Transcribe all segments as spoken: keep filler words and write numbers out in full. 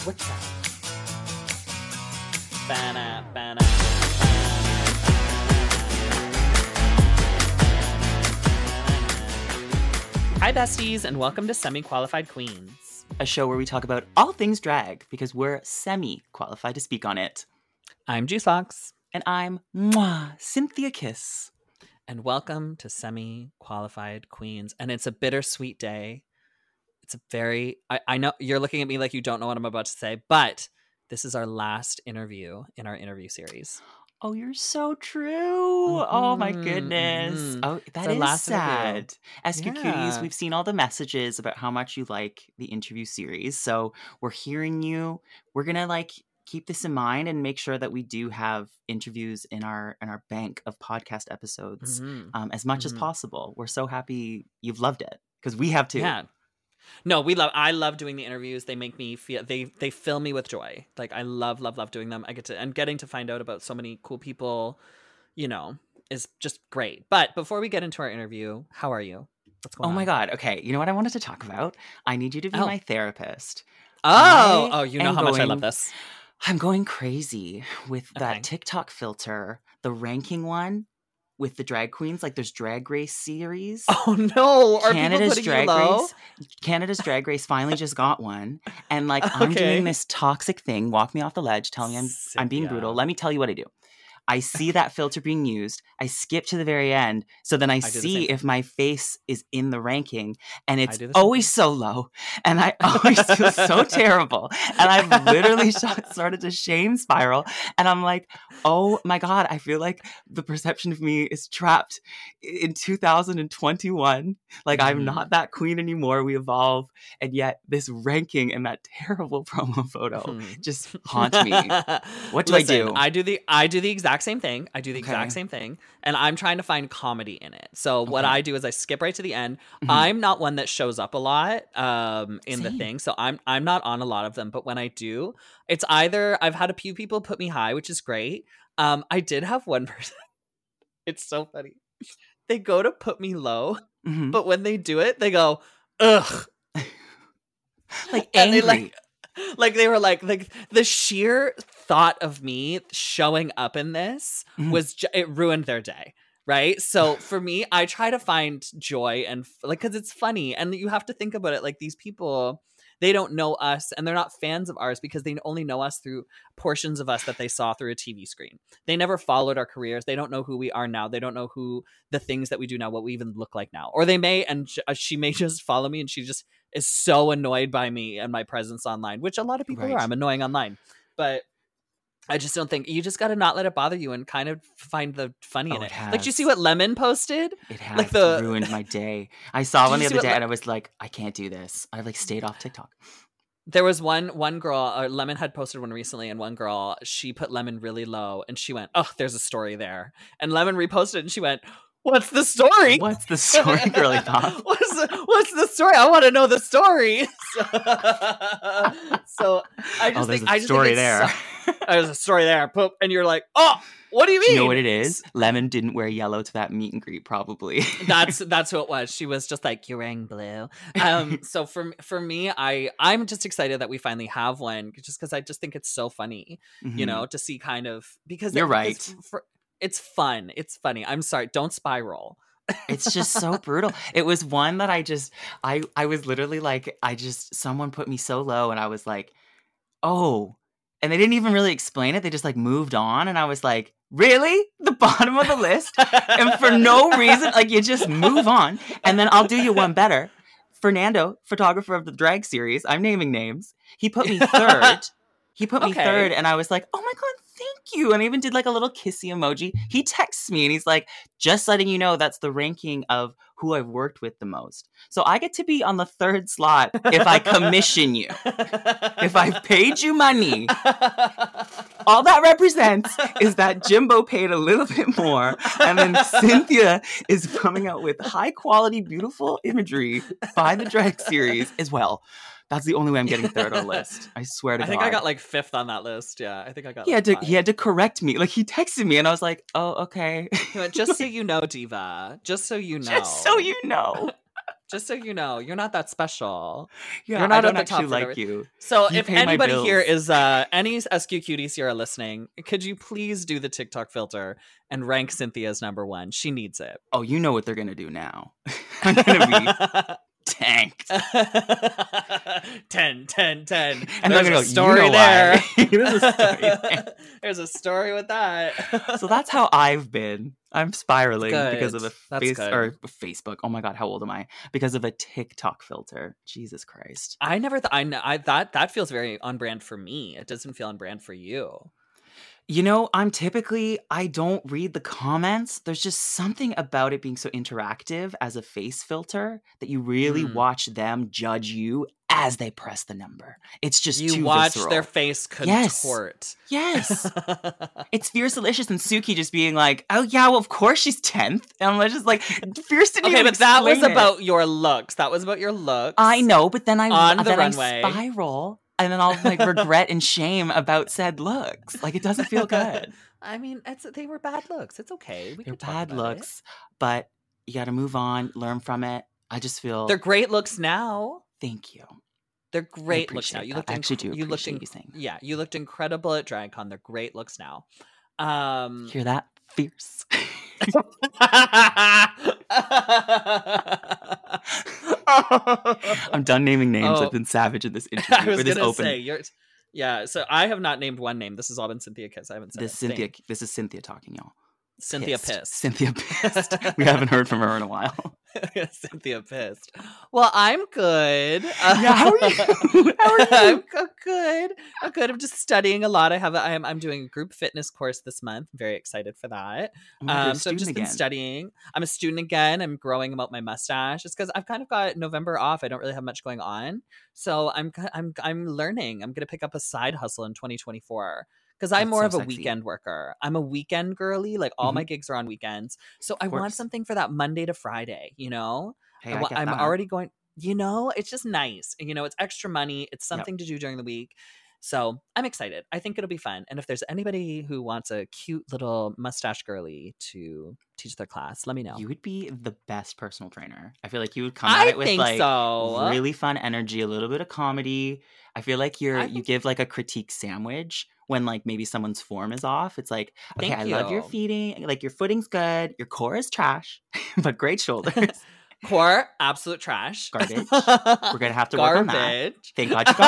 What's that? Ba-na, ba-na, ba-na. Hi, besties, and welcome to Semi-Qualified Queens, a show where we talk about all things drag because we're semi-qualified to speak on it. I'm Juice Fox. And I'm mwah, Cynthia Kiss. And welcome to Semi-Qualified Queens. And it's a bittersweet day. It's a very, I, I know you're looking at me like you don't know what I'm about to say, but this is our last interview in our interview series. Oh, you're so true. Mm-hmm, oh, my goodness. Mm-hmm. Oh, that is last sad. Interview. S Q yeah. Cuties, we've seen all the messages about how much you like the interview series. So we're hearing you. We're going to like keep this in mind and make sure that we do have interviews in our in our bank of podcast episodes mm-hmm. um, as much mm-hmm. as possible. We're so happy you've loved it because we have too. Yeah. No, we love, I love doing the interviews. They make me feel, they, they fill me with joy. Like I love, love, love doing them. I get to, and getting to find out about so many cool people, you know, is just great. But before we get into our interview, how are you? What's going on? Oh on? my God. Okay. You know what I wanted to talk about? I need you to be oh. my therapist. Oh, I oh, you know how going, much I love this. I'm going crazy with Okay. that TikTok filter, the ranking one. With the drag queens, like there's Drag Race series. Oh no! Are Canada's people Drag you low? Race. Canada's Drag Race finally just got one, and like I'm okay. doing this toxic thing. Walk me off the ledge. Tell me I'm Cynthia. I'm being brutal. Let me tell you what I do. I see that filter being used. I skip to the very end, so then I, I see if my face is in the ranking, and it's always so low, and I always feel so terrible. And I've literally started to shame spiral, and I'm like, oh my God, I feel like the perception of me is trapped in two thousand twenty-one. Like mm-hmm. I'm not that queen anymore. We evolve, and yet this ranking and that terrible promo photo mm-hmm. just haunt me. What do Listen, I do? I do the I do the exact same thing. I do the okay. exact same thing. And I'm trying to find comedy in it. So okay. what I do is I skip right to the end. Mm-hmm. I'm not one that shows up a lot um, in same. the thing. So I'm I'm not on a lot of them. But when I do, it's either I've had a few people put me high, which is great. Um, I did have one person. It's so funny. They go to put me low, mm-hmm. but when they do it, they go, ugh. Like angry. And they like Like they were like, like the sheer thought of me showing up in this mm-hmm. was ju- it ruined their day, right? So for me, I try to find joy and like because it's funny, and you have to think about it. Like these people, they don't know us, and they're not fans of ours because they only know us through portions of us that they saw through a T V screen. They never followed our careers. They don't know who we are now. They don't know who the things that we do now, what we even look like now, or they may, and she may just follow me, and she just is so annoyed by me and my presence online, which a lot of people right. are. I'm annoying online, but I just don't think you just got to not let it bother you and kind of find the funny oh, in it. it like, do you see what Lemon posted? It has like the ruined my day. I saw one the other day Le- Le- and I was like, I can't do this. I like stayed off TikTok. There was one one girl, uh, Lemon had posted one recently, and one girl, she put Lemon really low, and she went, oh, there's a story there. And Lemon reposted, and she went, what's the story? What's the story, girly pop? what's, the, what's the story? I want to know the story. so, so I just oh, there's think a I just story think there. So, there's a story there. Poop, and you're like, oh, what do you mean? You know what it is? Lemon didn't wear yellow to that meet and greet, probably. that's that's who it was. She was just like, you're wearing blue. Um, so for for me, I I'm just excited that we finally have one, just because I just think it's so funny, mm-hmm. you know, to see kind of because you're it, right. Because for, it's fun. It's funny. I'm sorry. Don't spiral. It's just so brutal. It was one that I just, I, I was literally like, I just, someone put me so low and I was like, oh, and they didn't even really explain it. They just like moved on. And I was like, really? The bottom of the list? And for no reason, like you just move on. And then I'll do you one better. Fernando, photographer of the drag series, I'm naming names. He put me third. He put me okay. third. And I was like, oh my God, thank you. And I even did like a little kissy emoji. He texts me and he's like, just letting you know that's the ranking of who I've worked with the most. So I get to be on the third slot if I commission you. If I've paid you money. All that represents is that Jimbo paid a little bit more. And then Cynthia is coming out with high quality, beautiful imagery by the drag series as well. That's the only way I'm getting third on the list. I swear to I God. think I got like fifth on that list. Yeah, I think I got. He like had to. five. He had to correct me. Like he texted me, and I was like, "Oh, okay." He went, just so you know, Diva. Just so you know. Just so you know. Just so you know, you're not that special. Yeah, you're not I don't at the actually top like you. So you if anybody here is uh, any S Q cuties here are listening, could you please do the TikTok filter and rank Cynthia as number one? She needs it. Oh, you know what they're gonna do now. I'm gonna be tanked. ten, ten, ten. And There's a go, story you know there. There's a story there. There's a story with that. So that's how I've been. I'm spiraling good. because of a that's face good. or Facebook. Oh my god, how old am I? Because of a TikTok filter. Jesus Christ. I never thought. I, I that that feels very on brand for me. It doesn't feel on brand for you. You know, I'm typically, I don't read the comments. There's just something about it being so interactive as a face filter that you really mm. watch them judge you as they press the number. It's just you too watch visceral. Their face contort. Yes. yes. It's Fierce Delicious and Suki just being like, oh yeah, well of course she's tenth. And I'm just like, Fierce didn't Okay, even but that was it. about your looks. That was about your looks. I know, but then I, on the then runway. I spiral. And then I'll like regret and shame about said looks. Like it doesn't feel good. I mean, it's they were bad looks. It's okay. We They're can bad talk about looks, it. but you got to move on, learn from it. I just feel they're great looks now. Thank you. They're great looks now. You looked I actually inc- do you looked appreciate inc- you saying. Yeah, you looked incredible at DragCon. They're great looks now. Um, Hear that? Fierce. I'm done naming names. Oh, I've been savage in this interview. I was or this gonna open. say, you're, yeah. So I have not named one name. This has all been Cynthia Kiss. I haven't said this a Cynthia. thing. This is Cynthia talking, y'all. Cynthia pissed. pissed. Cynthia pissed. We haven't heard from her in a while. Cynthia pissed. Well, I'm good. Yeah, how are you? How are you? I'm good. I'm good. I'm just studying a lot. I have. A, I'm. I'm doing a group fitness course this month. I'm very excited for that. Oh God, um, so I've just again. been studying. I'm a student again. I'm growing out my mustache. Just because I've kind of got November off. I don't really have much going on. So I'm. I'm. I'm learning. I'm gonna pick up a side hustle in twenty twenty-four. Because I'm That's more so of a sexy. weekend worker. I'm a weekend girly. Like all Mhm. my gigs are on weekends. So I Of want course. something for that Monday to Friday, you know? Hey, I I wa- get I'm that. already going, you know, it's just nice. And, you know, it's extra money. It's something to do during the week. So I'm excited. I think it'll be fun. And if there's anybody who wants a cute little mustache girly to teach their class, let me know. You would be the best personal trainer. I feel like you would come I at it with think like so. really fun energy, a little bit of comedy. I feel like you're I you think- give like a critique sandwich when like maybe someone's form is off. It's like, okay, Thank I love your you. feeding, like your footing's good, your core is trash, but great shoulders. Core, absolute trash. Garbage. We're gonna have to work on that. Garbage. Thank God you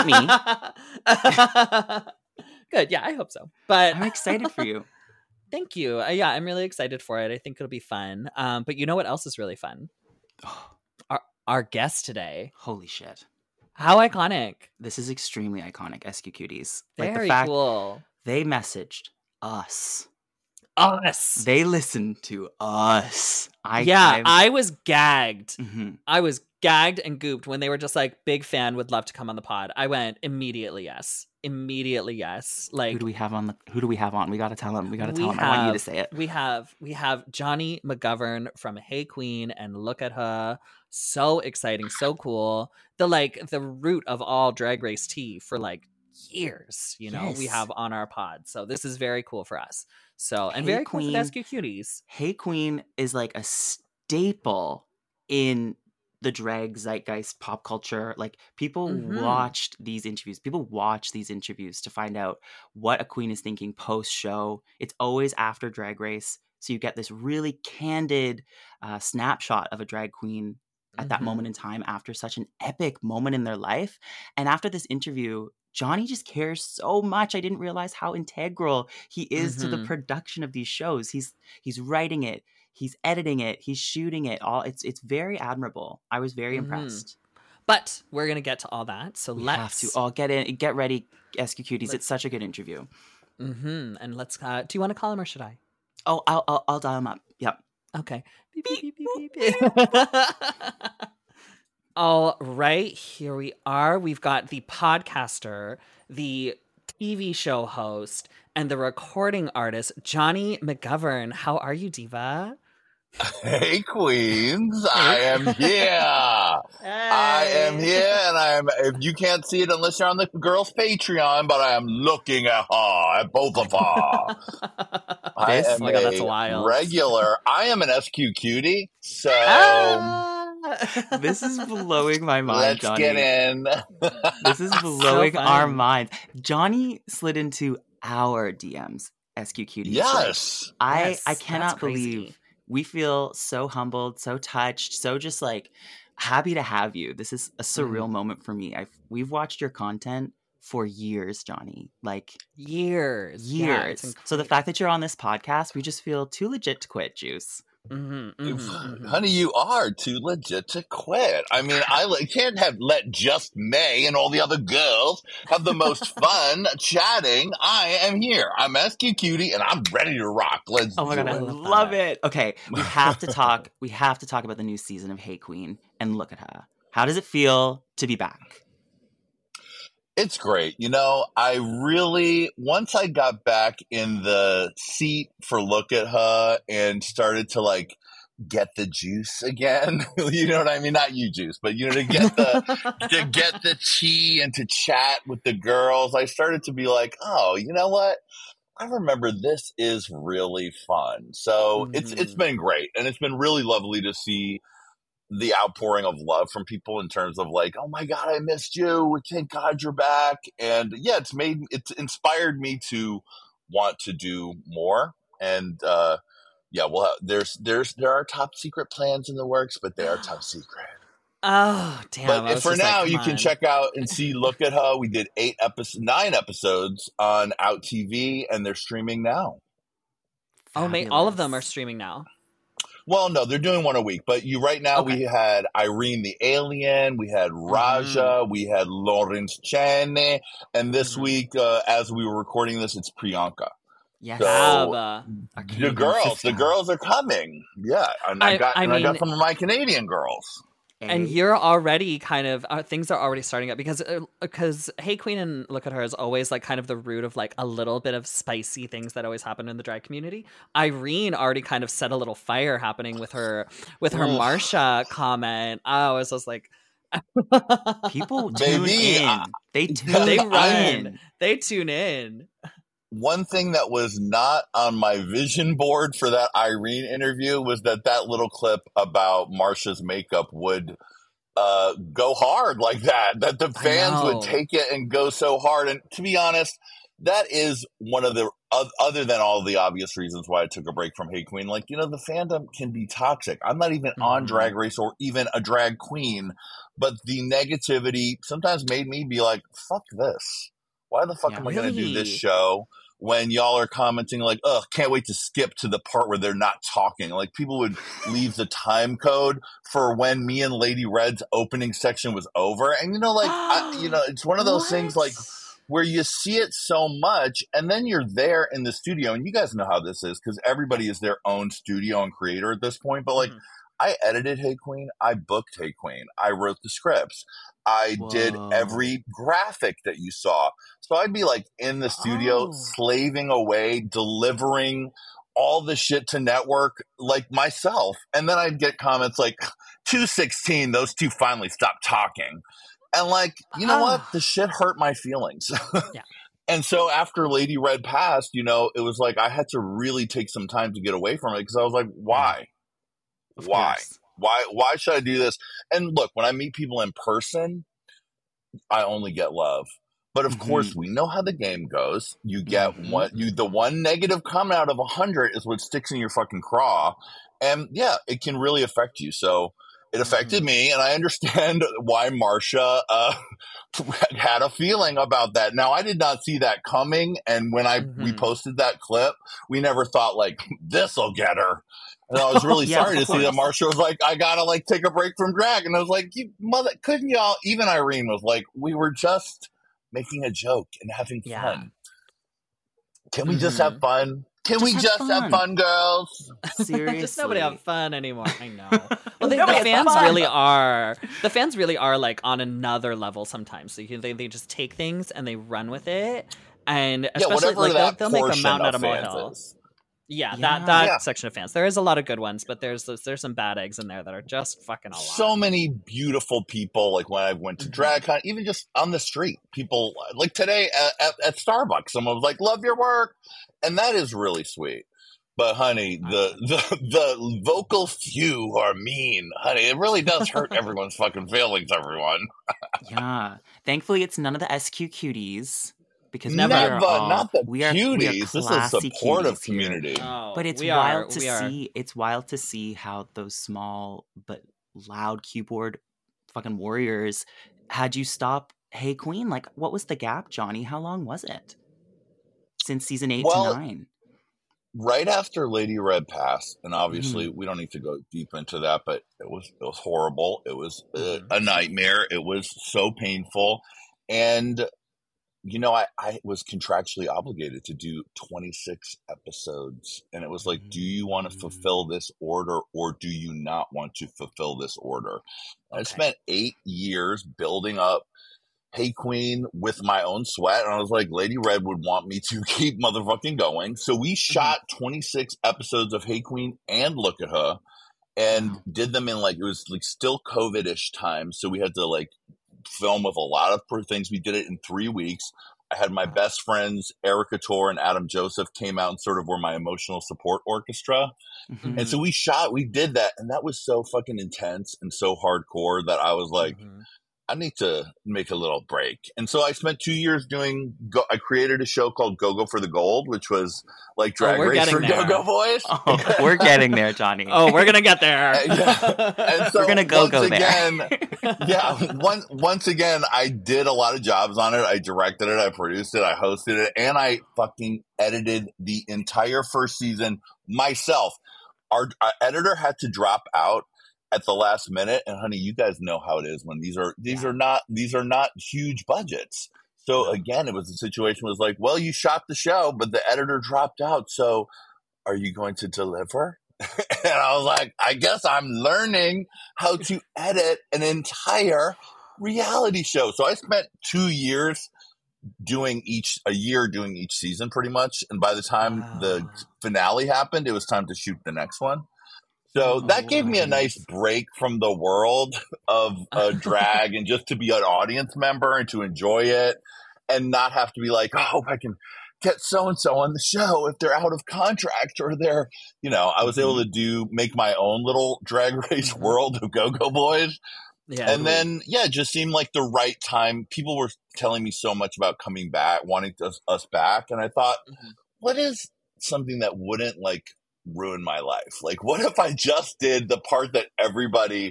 got me. Good. Yeah, I hope so. But I'm excited for you. Thank you. Uh, yeah, I'm really excited for it. I think it'll be fun. Um, but you know what else is really fun? Our our guest today. Holy shit. How iconic. This is extremely iconic, S Q Cuties. Very like the fact cool. They messaged us. Us. They listened to us. I Yeah, I'm, I was gagged. mm-hmm. I was gagged and gooped when they were just like, big fan, would love to come on the pod. I went immediately yes. Immediately yes. Like, who do we have on the who do we have on? We gotta tell them. We gotta tell we them. I want you to have- say it. We have we have Johnny McGovern from Hey Queen and Look at Her. So exciting, so cool. The like the root of all Drag Race tea for like years, you know, we Yes. have on our pod. So this is very cool for us. So and Hey very cool for Queen. the S Q Cuties. Hey Queen is like a staple in the drag zeitgeist pop culture. Like people Mhm. watched these interviews. People watch these interviews to find out what a queen is thinking post show. It's always after Drag Race. So you get this really candid uh, snapshot of a drag queen at that Mhm. moment in time after such an epic moment in their life. And after this interview, Johnny just cares so much. I didn't realize how integral he is to the Mhm. production of these shows. He's he's writing it, he's editing it, he's shooting it. All it's it's very admirable. I was very Mhm. impressed. But we're gonna get to all that. So We let's have to all get in, get ready, S Q Cuties. Let's- It's such a good interview. Mm-hmm. And let's uh do you want to call him or should I? Oh, I'll I'll, I'll dial him up. Yep. Okay. Beep, beep, beep, beep, beep, beep. All right, here we are. We've got the podcaster, the T V show host, and the recording artist, Johnny McGovern. How are you, Diva? Hey, Queens. I am here. I am here, and I am. If you can't see it unless you're on the girls' Patreon, but I am looking at her, at both of her. I This? am Oh my God, that's a wild. regular. I am an S Q cutie, so Ah! This is blowing my mind, Let's Johnny. get in. This is blowing so our minds. Johnny slid into our D Ms, S Q Cuties. Yes. Like, I, yes, I cannot believe we feel so humbled, so touched, so just like happy to have you. This is a surreal mm. moment for me. I've, we've watched your content for years, Johnny. Like years. Years. Yeah, so the fact that you're on this podcast, we just feel too legit to quit, Juice. Mm-hmm, mm-hmm, mm-hmm. Honey, you are too legit to quit. I mean, I can't have let just May and all the other girls have the most fun chatting. I am here. I'm S Q Cutie, and I'm ready to rock. Let's oh my do god, it. I love it. Okay, we have to talk. We have to talk about the new season of Hey Queen and Look at Her. How does it feel to be back? It's great. You know, I really, once I got back in the seat for Look at Her and started to like get the juice again, you know what I mean? Not you juice, but you know, to get the, to get the tea and to chat with the girls, I started to be like, oh, you know what? I remember this is really fun. So mm-hmm. it's, it's been great. And it's been really lovely to see the outpouring of love from people in terms of like, oh my God, I missed you. Thank God you're back. And yeah, it's made, it's inspired me to want to do more. And, uh, yeah, well, there's, there's, there are top secret plans in the works, but they are top secret. Oh, damn. But for now, like, you on. can check out and see Look at Her. We did eight episodes, nine episodes on Out T V, and they're streaming now. Oh, mate, all of them are streaming now. Well, no, they're doing one a week. But you right now, okay. we had Irene the Alien, we had Raja, mm-hmm. we had Lawrence Chaney, and this mm-hmm. week, uh, as we were recording this, it's Priyanka. Yes, so, uh, the girls, sister. the girls are coming. Yeah, and I, I got, I and mean, I got some of my Canadian girls. And you're already kind of uh, things are already starting up because because uh, Hey Queen and Look at Her is always like kind of the root of like a little bit of spicy things that always happen in the drag community. Irene already kind of set a little fire happening with her with her Ugh. Marsha comment. I was just like, people tune Baby, in. I, they tune they run. in. They tune in. One thing that was not on my vision board for that Irene interview was that that little clip about Marsha's makeup would uh, go hard like that, that the fans would take it and go so hard. And to be honest, that is one of the, other than all the obvious reasons why I took a break from Hey Queen, like, you know, the fandom can be toxic. I'm not even mm-hmm. on Drag Race or even a drag queen, but the negativity sometimes made me be like, fuck this. Why the fuck yeah, am I really? going to do this show when y'all are commenting like, ugh, can't wait to skip to the part where they're not talking? Like, people would leave the time code for when me and Lady Red's opening section was over. And, you know, like, I, you know, it's one of those what? things like where you see it so much and then you're there in the studio. And you guys know how this is because everybody is their own studio and creator at this point. But, like, mm-hmm. I edited Hey Queen. I booked Hey Queen. I wrote the scripts. I Whoa. did every graphic that you saw. So I'd be like in the studio, oh. slaving away, delivering all the shit to network like myself. And then I'd get comments like, two sixteen, those two finally stopped talking. And like, you know oh. what? The shit hurt my feelings. Yeah. And so after Lady Red passed, you know, it was like I had to really take some time to get away from it because I was like, why? Of why? Course. Why why should I do this? And look, when I meet people in person, I only get love. But of mm-hmm. course, we know how the game goes. You get mm-hmm. one you the one negative comment out of a hundred is what sticks in your fucking craw. And yeah, it can really affect you. So it affected mm-hmm. me, and I understand why Marsha uh, had a feeling about that. Now, I did not see that coming, and when I mm-hmm. we posted that clip, we never thought like this'll get her. And I was really yeah, sorry to see that Marsha was like, I gotta like take a break from drag. And I was like, you mother, couldn't y'all? Even Irene was like, we were just making a joke and having yeah. fun. Can we mm-hmm. just have fun? Can just we have just fun. have fun, girls? Seriously. Just nobody have fun anymore. I know. Well, they, the fans really are. The fans really are like on another level sometimes. So you can, they, they just take things and they run with it. And especially yeah, like that they'll, they'll make a mountain out of molehill. Yeah, yeah, that that yeah. section of fans. There is a lot of good ones, but there's there's some bad eggs in there that are just fucking a lot. So many beautiful people. Like when I went to DragCon, even just on the street, people like today at, at, at Starbucks, someone was like, "Love your work," and that is really sweet. But honey, the, the the vocal few who are mean, honey, it really does hurt everyone's fucking feelings, everyone. Yeah. Thankfully, it's none of the S Q cuties. Because Never, we are all, not the we are, cuties. We are this is a supportive community. Oh, but it's wild are, to see. Are. It's wild to see how those small but loud keyboard fucking warriors had you stop Hey Queen. Like, what was the gap, Johnny? How long was it since season eight well, to nine? Right after Lady Red passed, and obviously mm-hmm. we don't need to go deep into that, but it was it was horrible. It was a, a nightmare. It was so painful, and you know, I, I was contractually obligated to do twenty-six episodes, and it was like, mm-hmm. do you want to fulfill this order, or do you not want to fulfill this order? Okay. I spent eight years building up Hey Queen with my own sweat, and I was like, Lady Red would want me to keep motherfucking going. So we shot mm-hmm. twenty-six episodes of Hey Queen and Look at Her, and wow. did them in like, it was like still COVID-ish time, so we had to like film with a lot of things. We did it in three weeks. I had my best friends, Erica Tor and Adam Joseph, came out and sort of were my emotional support orchestra. Mm-hmm. And so we shot, we did that, and that was so fucking intense and so hardcore that I was like, mm-hmm. I need to make a little break. And so I spent two years doing, go, I created a show called Go-Go for the Gold, which was like Drag oh, Race for there. Go-Go Boys. Oh, we're getting there, Johnny. Oh, we're going to get there. yeah. And so we're going to go-go again, there. yeah. One, once again, I did a lot of jobs on it. I directed it. I produced it. I hosted it. And I fucking edited the entire first season myself. Our, our editor had to drop out at the last minute, and honey, you guys know how it is when these are these yeah. are not these are not huge budgets. So again, it was a situation was like, well, you shot the show, but the editor dropped out. So are you going to deliver? And I was like, I guess I'm learning how to edit an entire reality show. So I spent two years doing each a year doing each season pretty much. And by the time wow. the finale happened, it was time to shoot the next one. So that gave me a nice break from the world of uh, drag and just to be an audience member and to enjoy it and not have to be like, oh, I hope I can get so-and-so on the show if they're out of contract or they're, you know, I was able to do, make my own little Drag Race world of Go-Go Boys. Yeah, and then, yeah, it just seemed like the right time. People were telling me so much about coming back, wanting us, us back. And I thought, mm-hmm. what is something that wouldn't like ruin my life? Like, what if I just did the part that everybody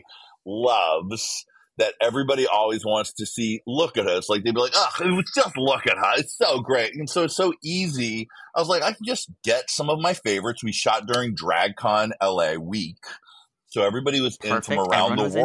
loves, that everybody always wants to see? Look at us. Like, they'd be like, oh, it was just Look at Her. It's so great. And so it's so easy. I was like, I can just get some of my favorites. We shot during DragCon L A week. So everybody was Perfect. in from around Everyone the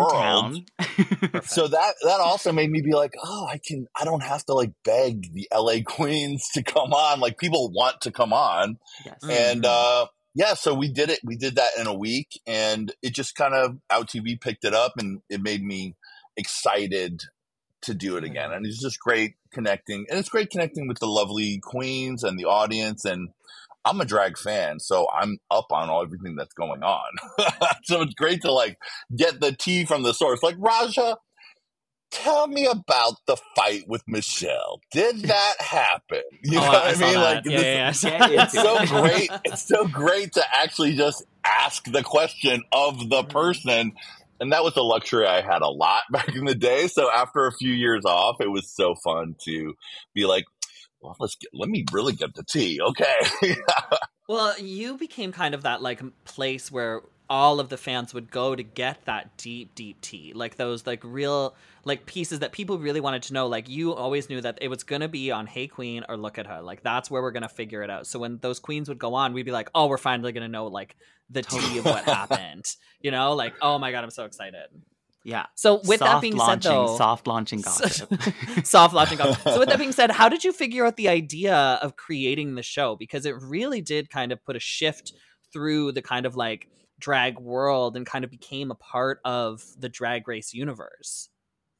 world. So that that also made me be like, oh, I can I don't have to like beg the L A queens to come on. Like, people want to come on. Yes. And uh yeah, so we did it. We did that in a week, and it just kind of, Out T V picked it up, and it made me excited to do it again. And it's just great connecting, and it's great connecting with the lovely queens and the audience. And I'm a drag fan, so I'm up on all everything that's going on. So it's great to like get the tea from the source. Like, Raja, tell me about the fight with Michelle. Did that happen? You oh, know what I, I mean? That. Like, yeah, this, yeah. It's so great. It's so great to actually just ask the question of the person. And that was a luxury I had a lot back in the day. So after a few years off, it was so fun to be like, well, let's get, let me really get the tea. Okay. Well, you became kind of that like place where all of the fans would go to get that deep, deep tea, like those like real like pieces that people really wanted to know. Like, you always knew that it was going to be on Hey Queen or Look at Her. Like, that's where we're going to figure it out. So when those queens would go on, we'd be like, oh, we're finally going to know like the tea of what happened, you know, like, oh my God, I'm so excited. Yeah. So with soft that being launching, said, though, soft launching gossip, soft launching gossip. So with that being said, how did you figure out the idea of creating the show? Because it really did kind of put a shift through the kind of like drag world and kind of became a part of the Drag Race universe.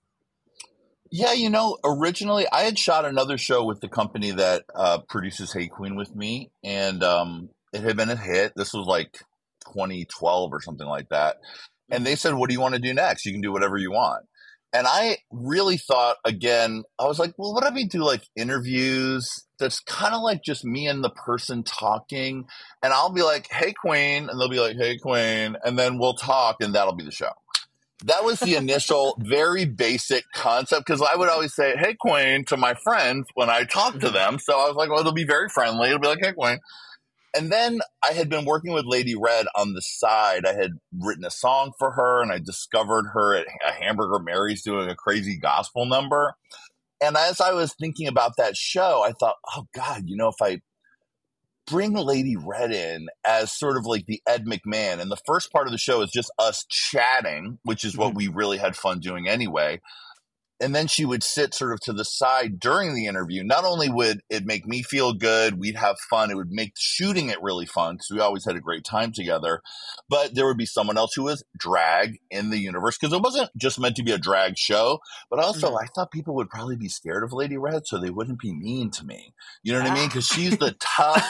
Yeah, you know, originally I had shot another show with the company that uh, produces Hey Queen with me, and um, it had been a hit. This was like twenty twelve or something like that. And they said, what do you want to do next? You can do whatever you want. And I really thought, again, I was like, well, what if we do like interviews that's kind of like just me and the person talking, and I'll be like, hey, Queen, and they'll be like, hey, Queen, and then we'll talk, and that'll be the show. That was the initial very basic concept, because I would always say, hey, Queen, to my friends when I talk to them. So I was like, well, it'll be very friendly. It'll be like, hey, Queen. And then I had been working with Lady Red on the side. I had written a song for her, and I discovered her at a Hamburger Mary's doing a crazy gospel number. And as I was thinking about that show, I thought, oh, God, you know, if I bring Lady Red in as sort of like the Ed McMahon, and the first part of the show is just us chatting, which is what mm-hmm. we really had fun doing anyway. And then she would sit sort of to the side during the interview. Not only would it make me feel good, we'd have fun, it would make shooting it really fun because we always had a great time together, but there would be someone else who was drag in the universe, because it wasn't just meant to be a drag show, but also mm-hmm. I thought people would probably be scared of Lady Red so they wouldn't be mean to me. You know what ah. I mean? Because she's the tough...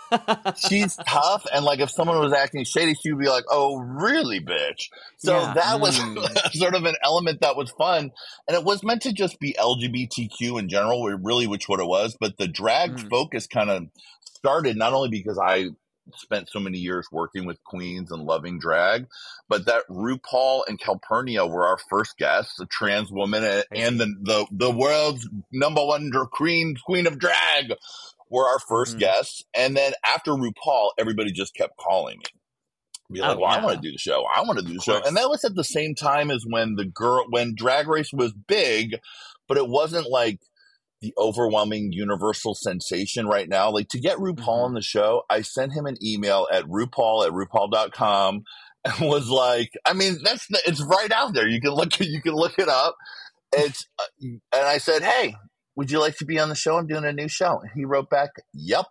she's tough, and like if someone was acting shady, she would be like, oh really, bitch? So yeah. that was mm. sort of an element that was fun, and it was meant to just be L G B T Q in general, really, which what it was, but the drag mm. focus kind of started not only because I spent so many years working with queens and loving drag, but that RuPaul and Calpurnia were our first guests, a trans woman and, and the, the the world's number one queen queen of drag were our first mm-hmm. guests. And then after RuPaul, everybody just kept calling me. Be like, oh, well, yeah. I want to do the show. I want to do the show. And that was at the same time as when the girl, when Drag Race was big, but it wasn't like the overwhelming universal sensation right now. Like to get RuPaul mm-hmm. on the show, I sent him an email at RuPaul at RuPaul dot com and was like, I mean, that's, the, it's right out there. You can look, you can look it up. It's, uh, and I said, hey, would you like to be on the show? I'm doing a new show. And he wrote back, yep.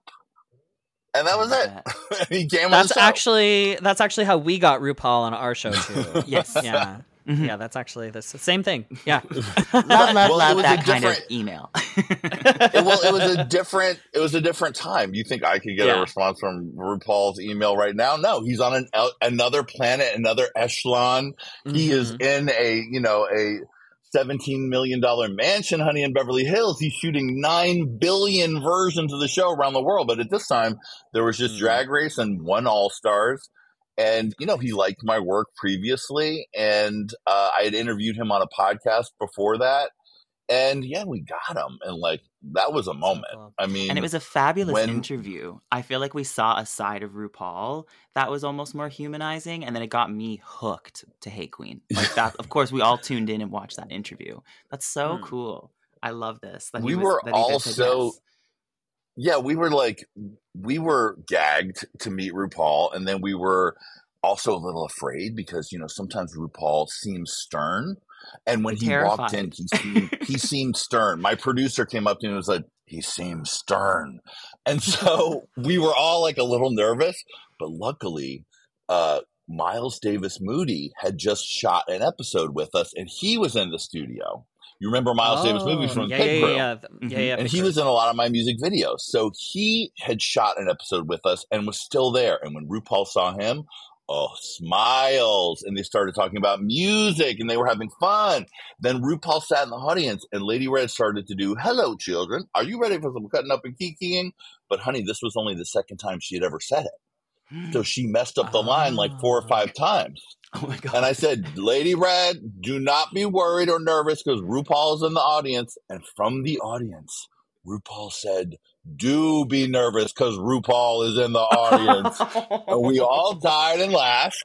And that was it. He came that's on the show. Actually, that's actually how we got RuPaul on our show, too. Yes. Yeah. Mm-hmm. Yeah, that's actually the same thing. Yeah. love, love, well, love that kind of email. it, well, it was a different, it was a different time. You think I could get yeah. a response from RuPaul's email right now? No, he's on an, another planet, another echelon. Mm-hmm. He is in a, you know, a seventeen million dollars mansion, honey, in Beverly Hills. He's shooting nine billion versions of the show around the world. But at this time, there was just mm. Drag Race and one All-Stars. And, you know, he liked my work previously. And uh, I had interviewed him on a podcast before that. And, yeah, we got him. And, like, that was a moment. I mean. And it was a fabulous when, interview. I feel like we saw a side of RuPaul that was almost more humanizing. And then it got me hooked to Hey Queen. Like that. Of course, we all tuned in and watched that interview. That's so hmm. cool. I love this. That we was, were also. Yes. Yeah, we were like, we were gagged to meet RuPaul. And then we were also a little afraid because, you know, sometimes RuPaul seems stern. And when I'm he terrified. walked in, he seemed, he seemed stern. My producer came up to me and was like, he seems stern. And so we were all like a little nervous. But luckily, uh, Miles Davis Moody had just shot an episode with us, and he was in the studio. You remember Miles oh, Davis Moody from yeah, Pig yeah, Crew? yeah, yeah, yeah, yeah. And he was in a lot of my music videos. So he had shot an episode with us and was still there. And when RuPaul saw him, oh, smiles. And they started talking about music and they were having fun. Then RuPaul sat in the audience and Lady Red started to do, hello, children. Are you ready for some cutting up and kikiing? But honey, this was only the second time she had ever said it. So she messed up the line like four or five times. Oh my God. And I said, Lady Red, do not be worried or nervous because RuPaul is in the audience. And from the audience, RuPaul said, do be nervous because RuPaul is in the audience. And we all died and laughed.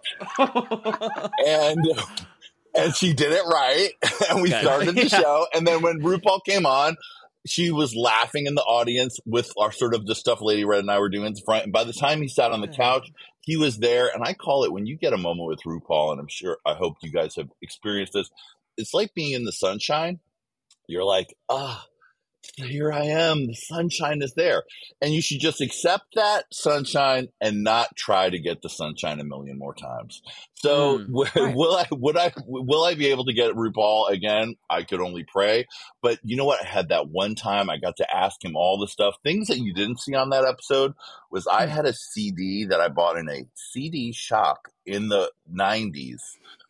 and and she did it right. And we okay. started the yeah. show. And then when RuPaul came on, she was laughing in the audience with our sort of the stuff Lady Red and I were doing in front. And by the time he sat on the couch, he was there. And I call it, when you get a moment with RuPaul, and I'm sure, I hope you guys have experienced this, it's like being in the sunshine. You're like, ah, here I am. The sunshine is there. And you should just accept that sunshine and not try to get the sunshine a million more times. So mm, w- right. will I, would I, will I be able to get RuPaul again? I could only pray. But you know what? I had that one time I got to ask him all the stuff. Things that you didn't see on that episode was I had a C D that I bought in a C D shop in the nineties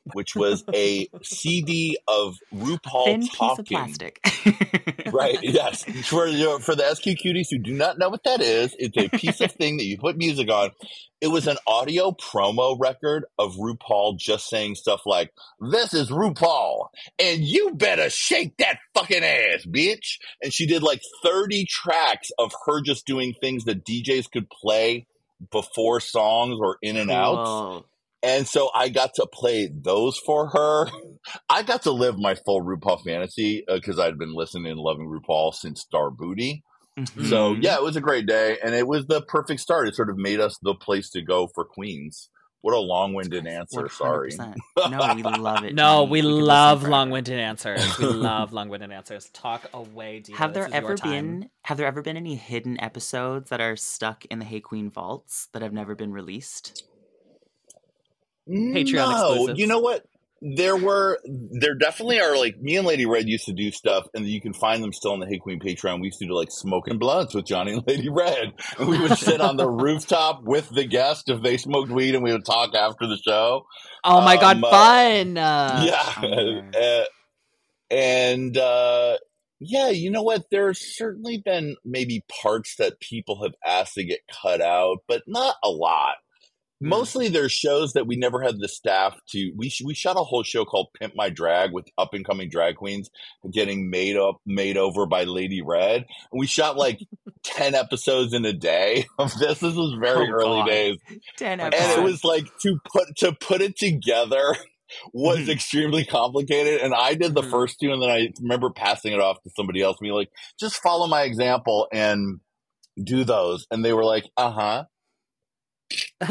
which was a C D of RuPaul Thin talking. Piece of plastic. Right, yes. For, you know, for the S Q cuties who do not know what that is, it's a piece of thing that you put music on. It was an audio promo record of RuPaul just saying stuff like, "This is RuPaul, and you better shake that fucking ass, bitch." And she did like thirty tracks of her just doing things that D Js could play before songs or in and Cool. out. And so I got to play those for her. I got to live my full RuPaul fantasy because uh, I'd been listening and loving RuPaul since Star Booty. Mm-hmm. So, yeah, it was a great day. And it was the perfect start. It sort of made us the place to go for queens. What a long-winded answer. one hundred percent. Sorry. No, we love it. No, we, we love long-winded answers. We love long-winded answers. Talk away, Diva. Have there this ever been have there ever been any hidden episodes that are stuck in the Hey Queen vaults that have never been released? Patreon no, exclusives. You know what? There were, there definitely are, like, me and Lady Red used to do stuff, and you can find them still on the Hey Queen Patreon. We used to do, like, smoking blunts with Johnny and Lady Red. And we would sit on the rooftop with the guest if they smoked weed, and we would talk after the show. Oh, my um, God, fun! Uh, yeah. Uh, and, uh, yeah, you know what? There's certainly been maybe parts that people have asked to get cut out, but not a lot. Mostly there's shows that we never had the staff to. We sh- we shot a whole show called Pimp My Drag with up and coming drag queens getting made up made over by Lady Red. And we shot like ten episodes in a day of this. This was very oh, early God. days. Ten episodes. And it was like to put to put it together was mm-hmm. extremely complicated. And I did the mm-hmm. first two, and then I remember passing it off to somebody else. Me like, just follow my example and do those. And they were like, uh huh. And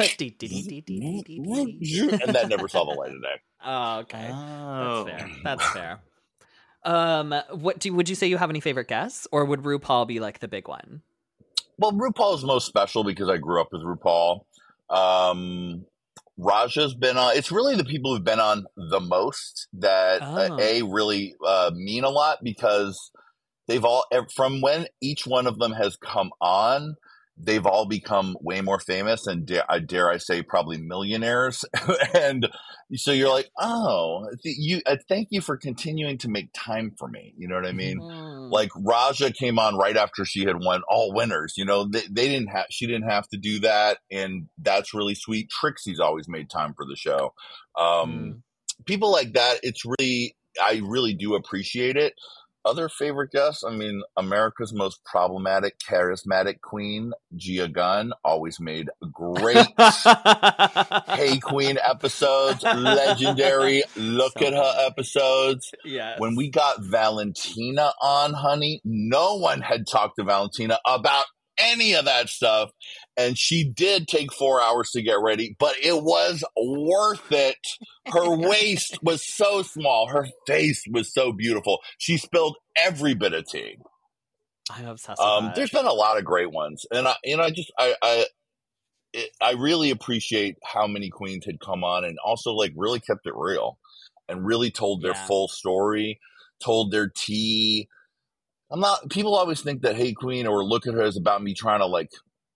that never saw the light of day. Oh, okay. Oh. That's fair. That's fair. Um, what do would you say you have any favorite guests, or would RuPaul be like the big one? Well, RuPaul is most special because I grew up with RuPaul. Um, Raja's been on. It's really the people who've been on the most that oh. uh, a really uh, mean a lot because they've all from when each one of them has come on. They've all become way more famous and dare, I dare I say probably millionaires. And so you're like, oh, you, uh, thank you for continuing to make time for me. You know what I mean? Mm. Like Raja came on right after she had won All Winners. You know, they, they didn't have, she didn't have to do that. And that's really sweet. Trixie's always made time for the show. Um, mm. People like that. It's really, I really do appreciate it. Other favorite guests, I mean, America's most problematic, charismatic queen, Gia Gunn, always made great Hey Queen episodes, legendary Look so at Her episodes. Yes. When we got Valentina on, honey, no one had talked to Valentina about any of that stuff. And she did take four hours to get ready, but it was worth it. Her waist was so small. Her face was so beautiful. She spilled every bit of tea. I'm obsessed um, with that. There's been a lot of great ones. And I, you know, I just, I, I, it, I really appreciate how many queens had come on and also like really kept it real and really told their yeah. full story, told their tea. I'm not, people always think that Hey Queen or Look at Her is about me trying to like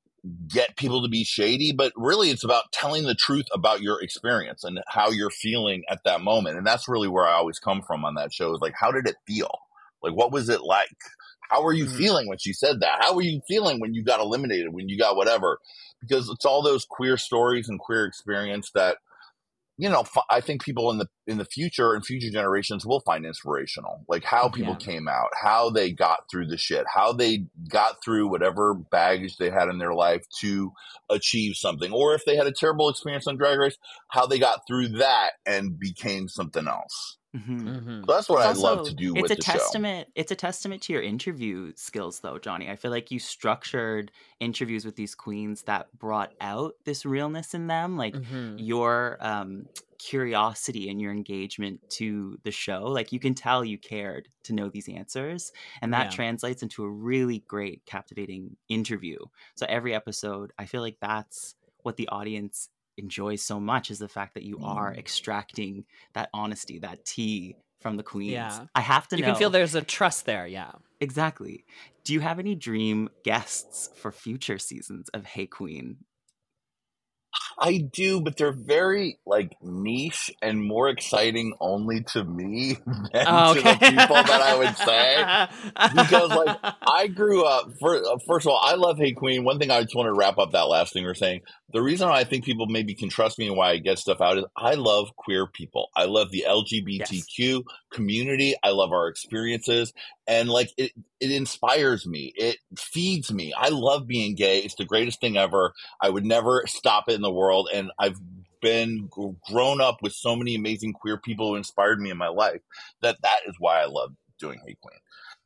get people to be shady, but really it's about telling the truth about your experience and how you're feeling at that moment. And that's really where I always come from on that show is like, how did it feel? Like, what was it like? How were you mm. feeling when she said that? How were you feeling when you got eliminated, when you got whatever? Because it's all those queer stories and queer experience that, you know, I think people in the in the future and future generations will find inspirational, like how people yeah. came out, how they got through the shit, how they got through whatever baggage they had in their life to achieve something. Or if they had a terrible experience on Drag Race, how they got through that and became something else. Mm-hmm. Mm-hmm. So that's what I love to do with the the testament, show. It's a testament to your interview skills, though, Johnny. I feel like you structured interviews with these queens that brought out this realness in them, like mm-hmm. your um, curiosity and your engagement to the show. Like you can tell you cared to know these answers, and that yeah. translates into a really great, captivating interview. So every episode, I feel like that's what the audience enjoys so much is the fact that you are extracting that honesty, that tea from the queens. Yeah. I have to you know. You can feel there's a trust there, yeah. Exactly. Do you have any dream guests for future seasons of Hey Queen? I do, but they're very like niche and more exciting only to me than Oh, to okay. the people that I would say. Because like I grew up. For, first of all, I love Hey Queen. One thing I just want to wrap up that last thing we're saying. The reason why I think people maybe can trust me and why I get stuff out is I love queer people. I love the L G B T Q yes. community. I love our experiences. And like it, it inspires me. It feeds me. I love being gay. It's the greatest thing ever. I would never stop it in the world. And I've been grown up with so many amazing queer people who inspired me in my life that that is why I love doing Hey Queen.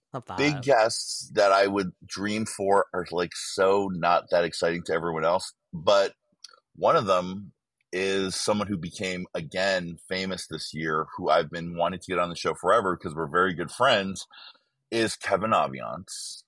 Big guests that I would dream for are like so not that exciting to everyone else. But one of them is someone who became, again, famous this year, who I've been wanting to get on the show forever because we're very good friends, is Kevin Aviance,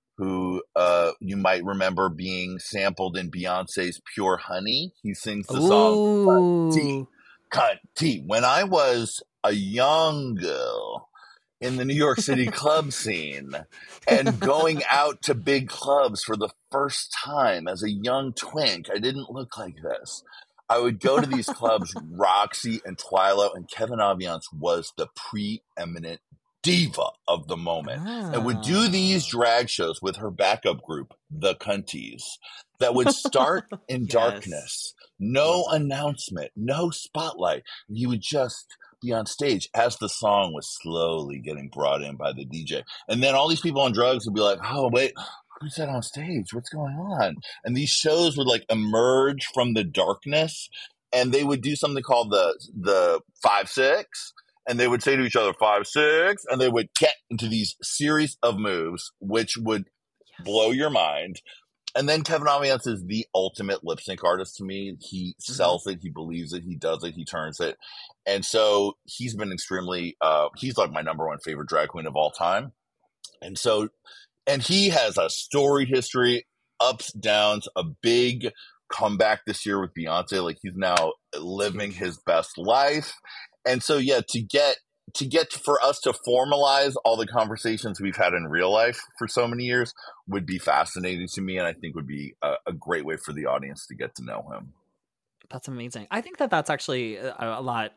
who uh, you might remember being sampled in Beyonce's Pure Honey. He sings the song T. Cunt T. When I was a young girl in the New York City club scene and going out to big clubs for the first time as a young twink, I didn't look like this. I would go to these clubs, Roxy and Twilo, and Kevin Aviance was the preeminent diva of the moment oh. and would do these drag shows with her backup group, the Cunties, that would start in yes. darkness, no announcement, no spotlight. And he would just be on stage as the song was slowly getting brought in by the D J. And then all these people on drugs would be like, oh, wait, who's that on stage? What's going on? And these shows would like emerge from the darkness, and they would do something called the the five six, and they would say to each other, five six, and they would get into these series of moves, which would yes. blow your mind. And then Kevin Aviance is the ultimate lip sync artist to me. He mm-hmm. sells it. He believes it. He does it. He turns it. And so he's been extremely, uh, he's like my number one favorite drag queen of all time. And so, and he has a storied history, ups, downs, a big comeback this year with Beyonce. Like he's now living his best life. And so, yeah, to get, to get for us to formalize all the conversations we've had in real life for so many years would be fascinating to me. And I think would be a, a great way for the audience to get to know him. That's amazing. I think that that's actually a, a lot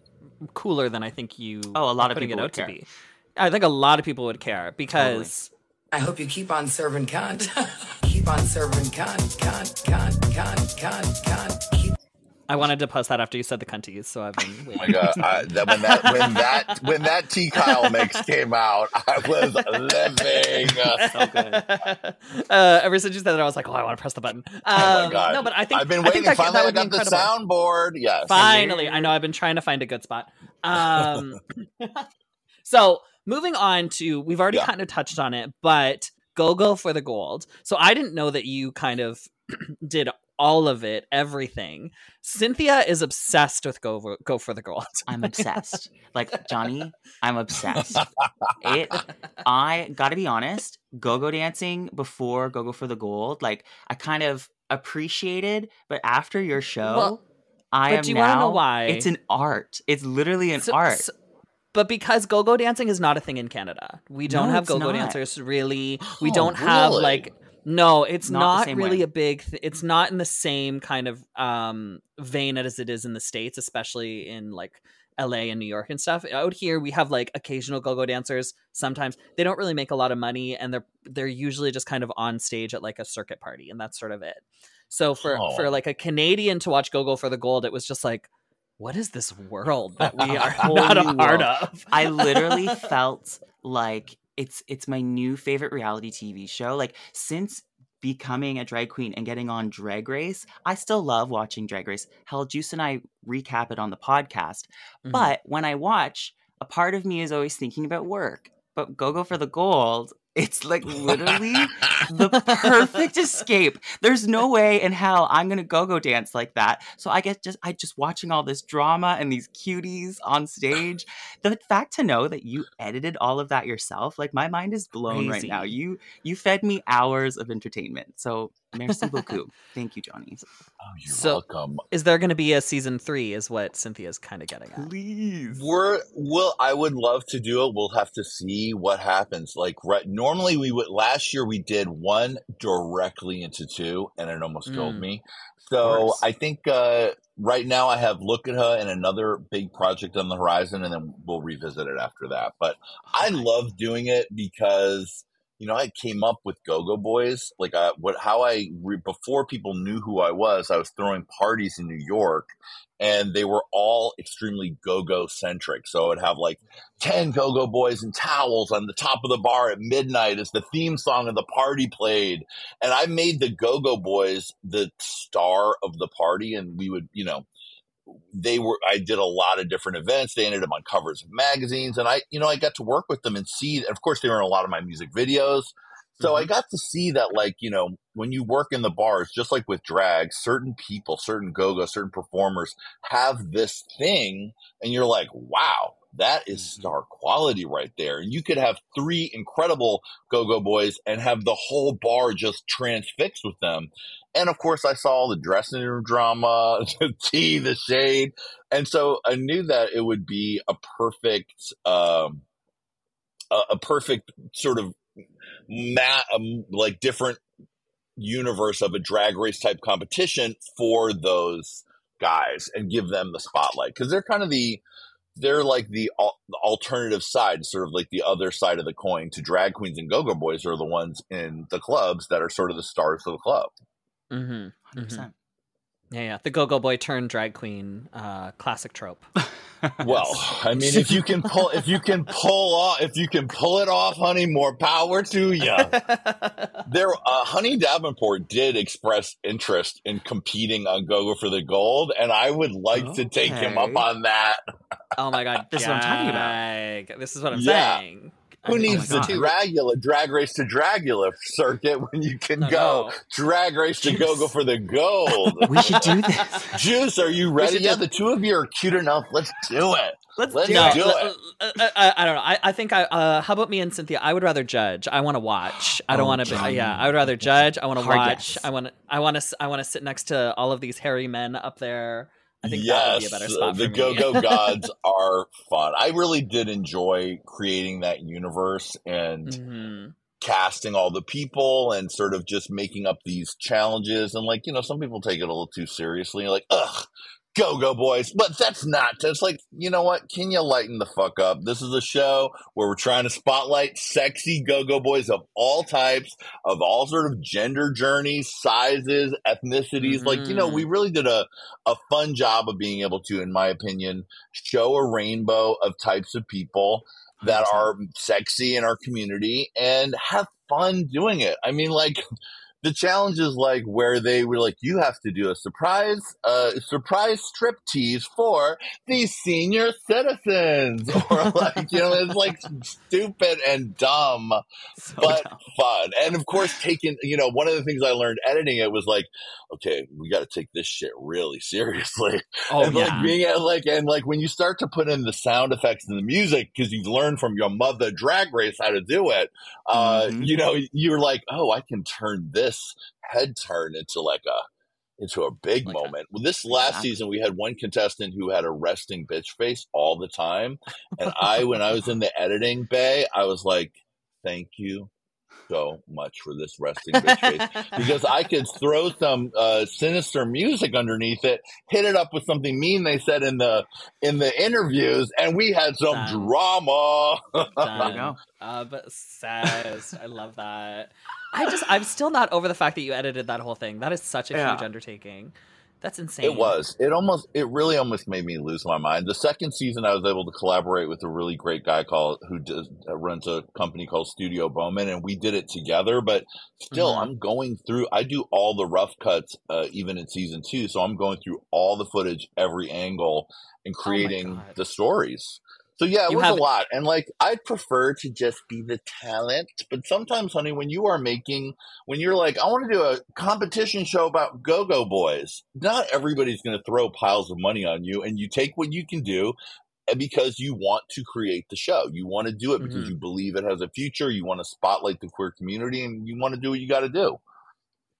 cooler than I think you oh, a lot of putting people it out would care. to be. I think a lot of people would care because totally. I hope you keep on serving cunt. Keep on serving cunt, cunt, cunt, cunt, cunt, cunt. Keep I wanted to post that after you said the cunties, so I've been waiting. Oh my god! I, that, when that when that when that T Kyle mix came out, I was living. So good. Uh, ever since you said that, I was like, "Oh, I want to press the button." Um, oh my god! No, but I think I've been waiting. I think that, Finally, that I got the soundboard. Yes, finally. I know. I've been trying to find a good spot. Um, so moving on to, we've already yeah. kind of touched on it, but Go Go for the Gold. So I didn't know that you kind of did all of it, everything. Cynthia is obsessed with Go for, Go for the Gold. I'm obsessed. Like, Johnny, I'm obsessed. It. I gotta be honest, go-go dancing before Go Go for the Gold, like, I kind of appreciated, but after your show, well, I but am do you now, want to know why? It's an art. It's literally an so, art. So, but because go-go dancing is not a thing in Canada. We don't no, have go-go not. dancers, really. We oh, don't have, really? like... No, it's not, not really way. a big... Th- it's not in the same kind of um, vein as it is in the States, especially in, like, L A and New York and stuff. Out here, we have, like, occasional go-go dancers. Sometimes they don't really make a lot of money, and they're they're usually just kind of on stage at, like, a circuit party, and that's sort of it. So for, oh. for like, a Canadian to watch Go Go for the Gold, it was just like, what is this world that we are not a part of? I literally felt like it's it's my new favorite reality T V show. Like, since becoming a drag queen and getting on Drag Race, I still love watching Drag Race. Hell, Juice and I recap it on the podcast. Mm-hmm. But when I watch, a part of me is always thinking about work. But Go Go for the Gold, it's like literally the perfect escape. There's no way in hell I'm gonna go-go dance like that. So I get just I just watching all this drama and these cuties on stage. The fact to know that you edited all of that yourself, like, my mind is blown Crazy. right now. You you fed me hours of entertainment. So Merci beaucoup. Thank you, Johnny. Oh, you're so, welcome. Is there going to be a season three? Is what Cynthia's kind of getting at. Please. We're well. I would love to do it. We'll have to see what happens. Like right, normally we would. Last year we did one directly into two, and it almost mm. killed me. So I think uh, right now I have Look at Her and another big project on the horizon, and then we'll revisit it after that. But I love doing it because, you know, I came up with Go-Go Boys. Like I, what, how I re, before people knew who I was, I was throwing parties in New York, and they were all extremely go-go centric. So I'd have like ten Go-Go Boys and towels on the top of the bar at midnight as the theme song of the party played. And I made the Go-Go Boys the star of the party. And we would, you know, they were, I did a lot of different events. They ended up on covers of magazines. And I, you know, I got to work with them and see, of course, they were in a lot of my music videos. So mm-hmm. I got to see that, like, you know, when you work in the bars, just like with drag, certain people, certain go-go, certain performers have this thing, and you're like, wow, that is star quality right there. And you could have three incredible Go-Go Boys and have the whole bar just transfixed with them. And of course, I saw all the dressing room drama, the tea, the shade. And so I knew that it would be a perfect, um, a, a perfect sort of mat, um, like different universe of a drag race type competition for those guys and give them the spotlight. Cause they're kind of the, they're like the, al- the alternative side, sort of like the other side of the coin to drag queens, and Go-Go Boys are the ones in the clubs that are sort of the stars of the club. Mm-hmm. one hundred percent. Yeah, yeah. The Go-Go Boy turned drag queen, uh, classic trope. Well, I mean, if you can pull, if you can pull off, if you can pull it off, honey, more power to you. There, uh, Honey Davenport did express interest in competing on Go-Go for the Gold, and I would like okay. to take him up on that. Oh my God, this is what I'm talking about. This is what I'm yeah. saying. Who needs the Dragula, Drag Race to Dragula circuit when you can no, go no. Drag Race to Go-Go for the Gold? We should do this. Juice, are you ready? Yeah, the two of you are cute enough. Let's do it. Let's, Let's do, do it. it. I, I, I don't know. I, I think I. Uh, how about me and Cynthia? I would rather judge. I want to watch. I don't oh, want to. be Yeah, I would rather judge. I want to watch. Yes. I want. I want to. I want to sit next to all of these hairy men up there. I think yes, that would be a better spot the for me. Go-Go Gods are fun. I really did enjoy creating that universe and mm-hmm. casting all the people and sort of just making up these challenges. And like, you know, some people take it a little too seriously. Like, ugh, Go-Go Boys. But that's not. It's like, you know what? Can you lighten the fuck up? This is a show where we're trying to spotlight sexy Go-Go Boys of all types, of all sort of gender journeys, sizes, ethnicities. Mm-hmm. Like, you know, we really did a, a fun job of being able to, in my opinion, show a rainbow of types of people that are sexy in our community and have fun doing it. I mean, like, the challenge is like where they were like, you have to do a surprise, uh, surprise striptease for these senior citizens, or like, you know, it's like stupid and dumb, so but dumb. Fun. And of course, taking, you know, one of the things I learned editing it was like, okay, we got to take this shit really seriously. Oh, and yeah. like being at like, and like when you start to put in the sound effects and the music, because you've learned from your mother Drag Race how to do it, uh, mm-hmm. you know, you're like, oh, I can turn this head turn into like a into a big like moment. A, well, this last yeah. season we had one contestant who had a resting bitch face all the time, and I when I was in the editing bay, I was like, thank you so much for this resting bitch face, because I could throw some uh, sinister music underneath it, hit it up with something mean they said in the in the interviews, and we had some Done. drama. Done. Uh, but says I love that. I just I'm still not over the fact that you edited that whole thing. That is such a yeah. huge undertaking. That's insane. It was. It almost, it really almost made me lose my mind. The second season, I was able to collaborate with a really great guy called, who does, uh, runs a company called Studio Bowman, and we did it together. But still, mm-hmm. I'm going through, I do all the rough cuts, uh, even in season two. So I'm going through all the footage, every angle, and creating oh the stories. So yeah, it you was have- a lot. And like, I'd prefer to just be the talent. But sometimes, honey, when you are making, when you're like, I want to do a competition show about Go-Go Boys, not everybody's going to throw piles of money on you. And you take what you can do because you want to create the show. You want to do it because mm-hmm. you believe it has a future. You want to spotlight the queer community, and you want to do what you got to do.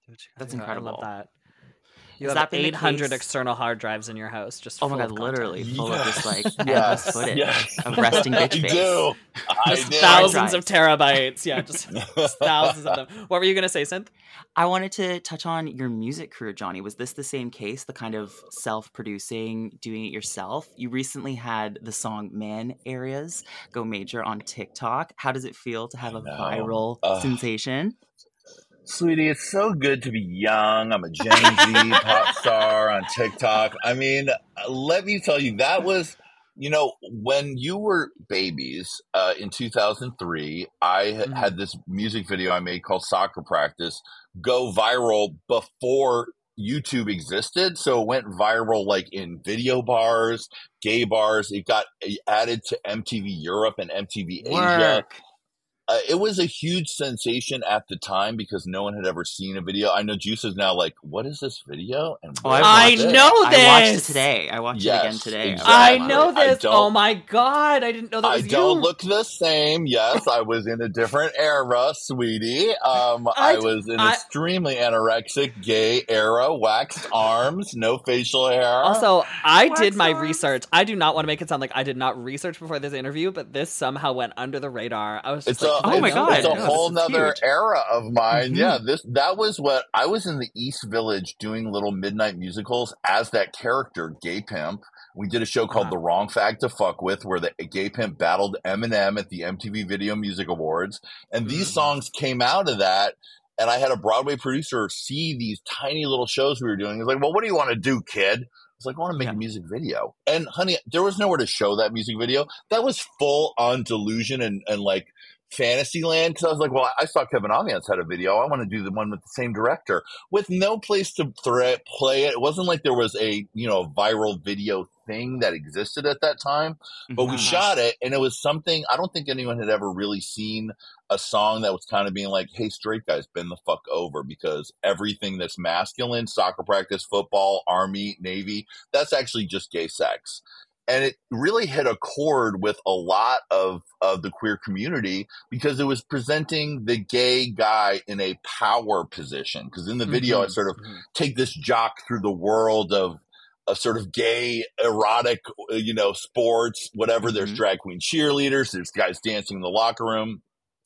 That's incredible. I love that. You Has have that eight hundred external hard drives in your house, just oh my god, full literally full yes. of just like yes. endless footage yes. of resting bitch face. I do. I just do. thousands of terabytes. Yeah, just, just thousands of them. What were you gonna say, Synth? I wanted to touch on your music career, Johnny. Was this the same case, the kind of self-producing, doing it yourself? You recently had the song Man Areas go major on TikTok. How does it feel to have a viral uh, sensation? Sweetie, it's so good to be young. I'm a Gen Z pop star on TikTok. I mean, let me tell you, that was, you know, when you were babies uh, in two thousand three, I mm-hmm. had this music video I made called Soccer Practice go viral before YouTube existed. So it went viral like in video bars, gay bars. It got added to M T V Europe and M T V Work. Asia. Uh, it was a huge sensation at the time because no one had ever seen a video. I know Juice is now like, what is this video? And oh, I, I know this. I watched it today. I watched yes, it again today. Exactly. I know this. I oh my God. I didn't know that was I you. don't look the same. Yes, I was in a different era, sweetie. Um, I, I was in I, extremely anorexic gay era, waxed arms, no facial hair. Also, I Wax did my arms. research. I do not want to make it sound like I did not research before this interview, but this somehow went under the radar. I was just it's like, a, oh my God. It's a yeah, whole nother huge. era of mine. Mm-hmm. Yeah, this that was what I was in the East Village doing little midnight musicals as that character, Gay Pimp. We did a show called uh-huh. The Wrong Fag to Fuck With, where the Gay Pimp battled Eminem at the M T V Video Music Awards. And these mm-hmm. songs came out of that. And I had a Broadway producer see these tiny little shows we were doing. He's like, well, what do you want to do, kid? I was like, I want to make yeah. a music video. And honey, there was nowhere to show that music video. That was full on delusion and, and like, Fantasyland, because I was like, well, I saw Kevin Amiance had a video. I want to do the one with the same director with no place to threat, play it. It wasn't like there was a, you know, viral video thing that existed at that time, but we uh-huh. shot it and it was something, I don't think anyone had ever really seen a song that was kind of being like, hey, straight guys, bend the fuck over, because everything that's masculine, soccer practice, football, army, Navy, that's actually just gay sex. And it really hit a chord with a lot of, of the queer community because it was presenting the gay guy in a power position. Because in the video, mm-hmm. I sort of mm-hmm. take this jock through the world of a sort of gay, erotic, you know, sports, whatever. Mm-hmm. There's drag queen cheerleaders. There's guys dancing in the locker room.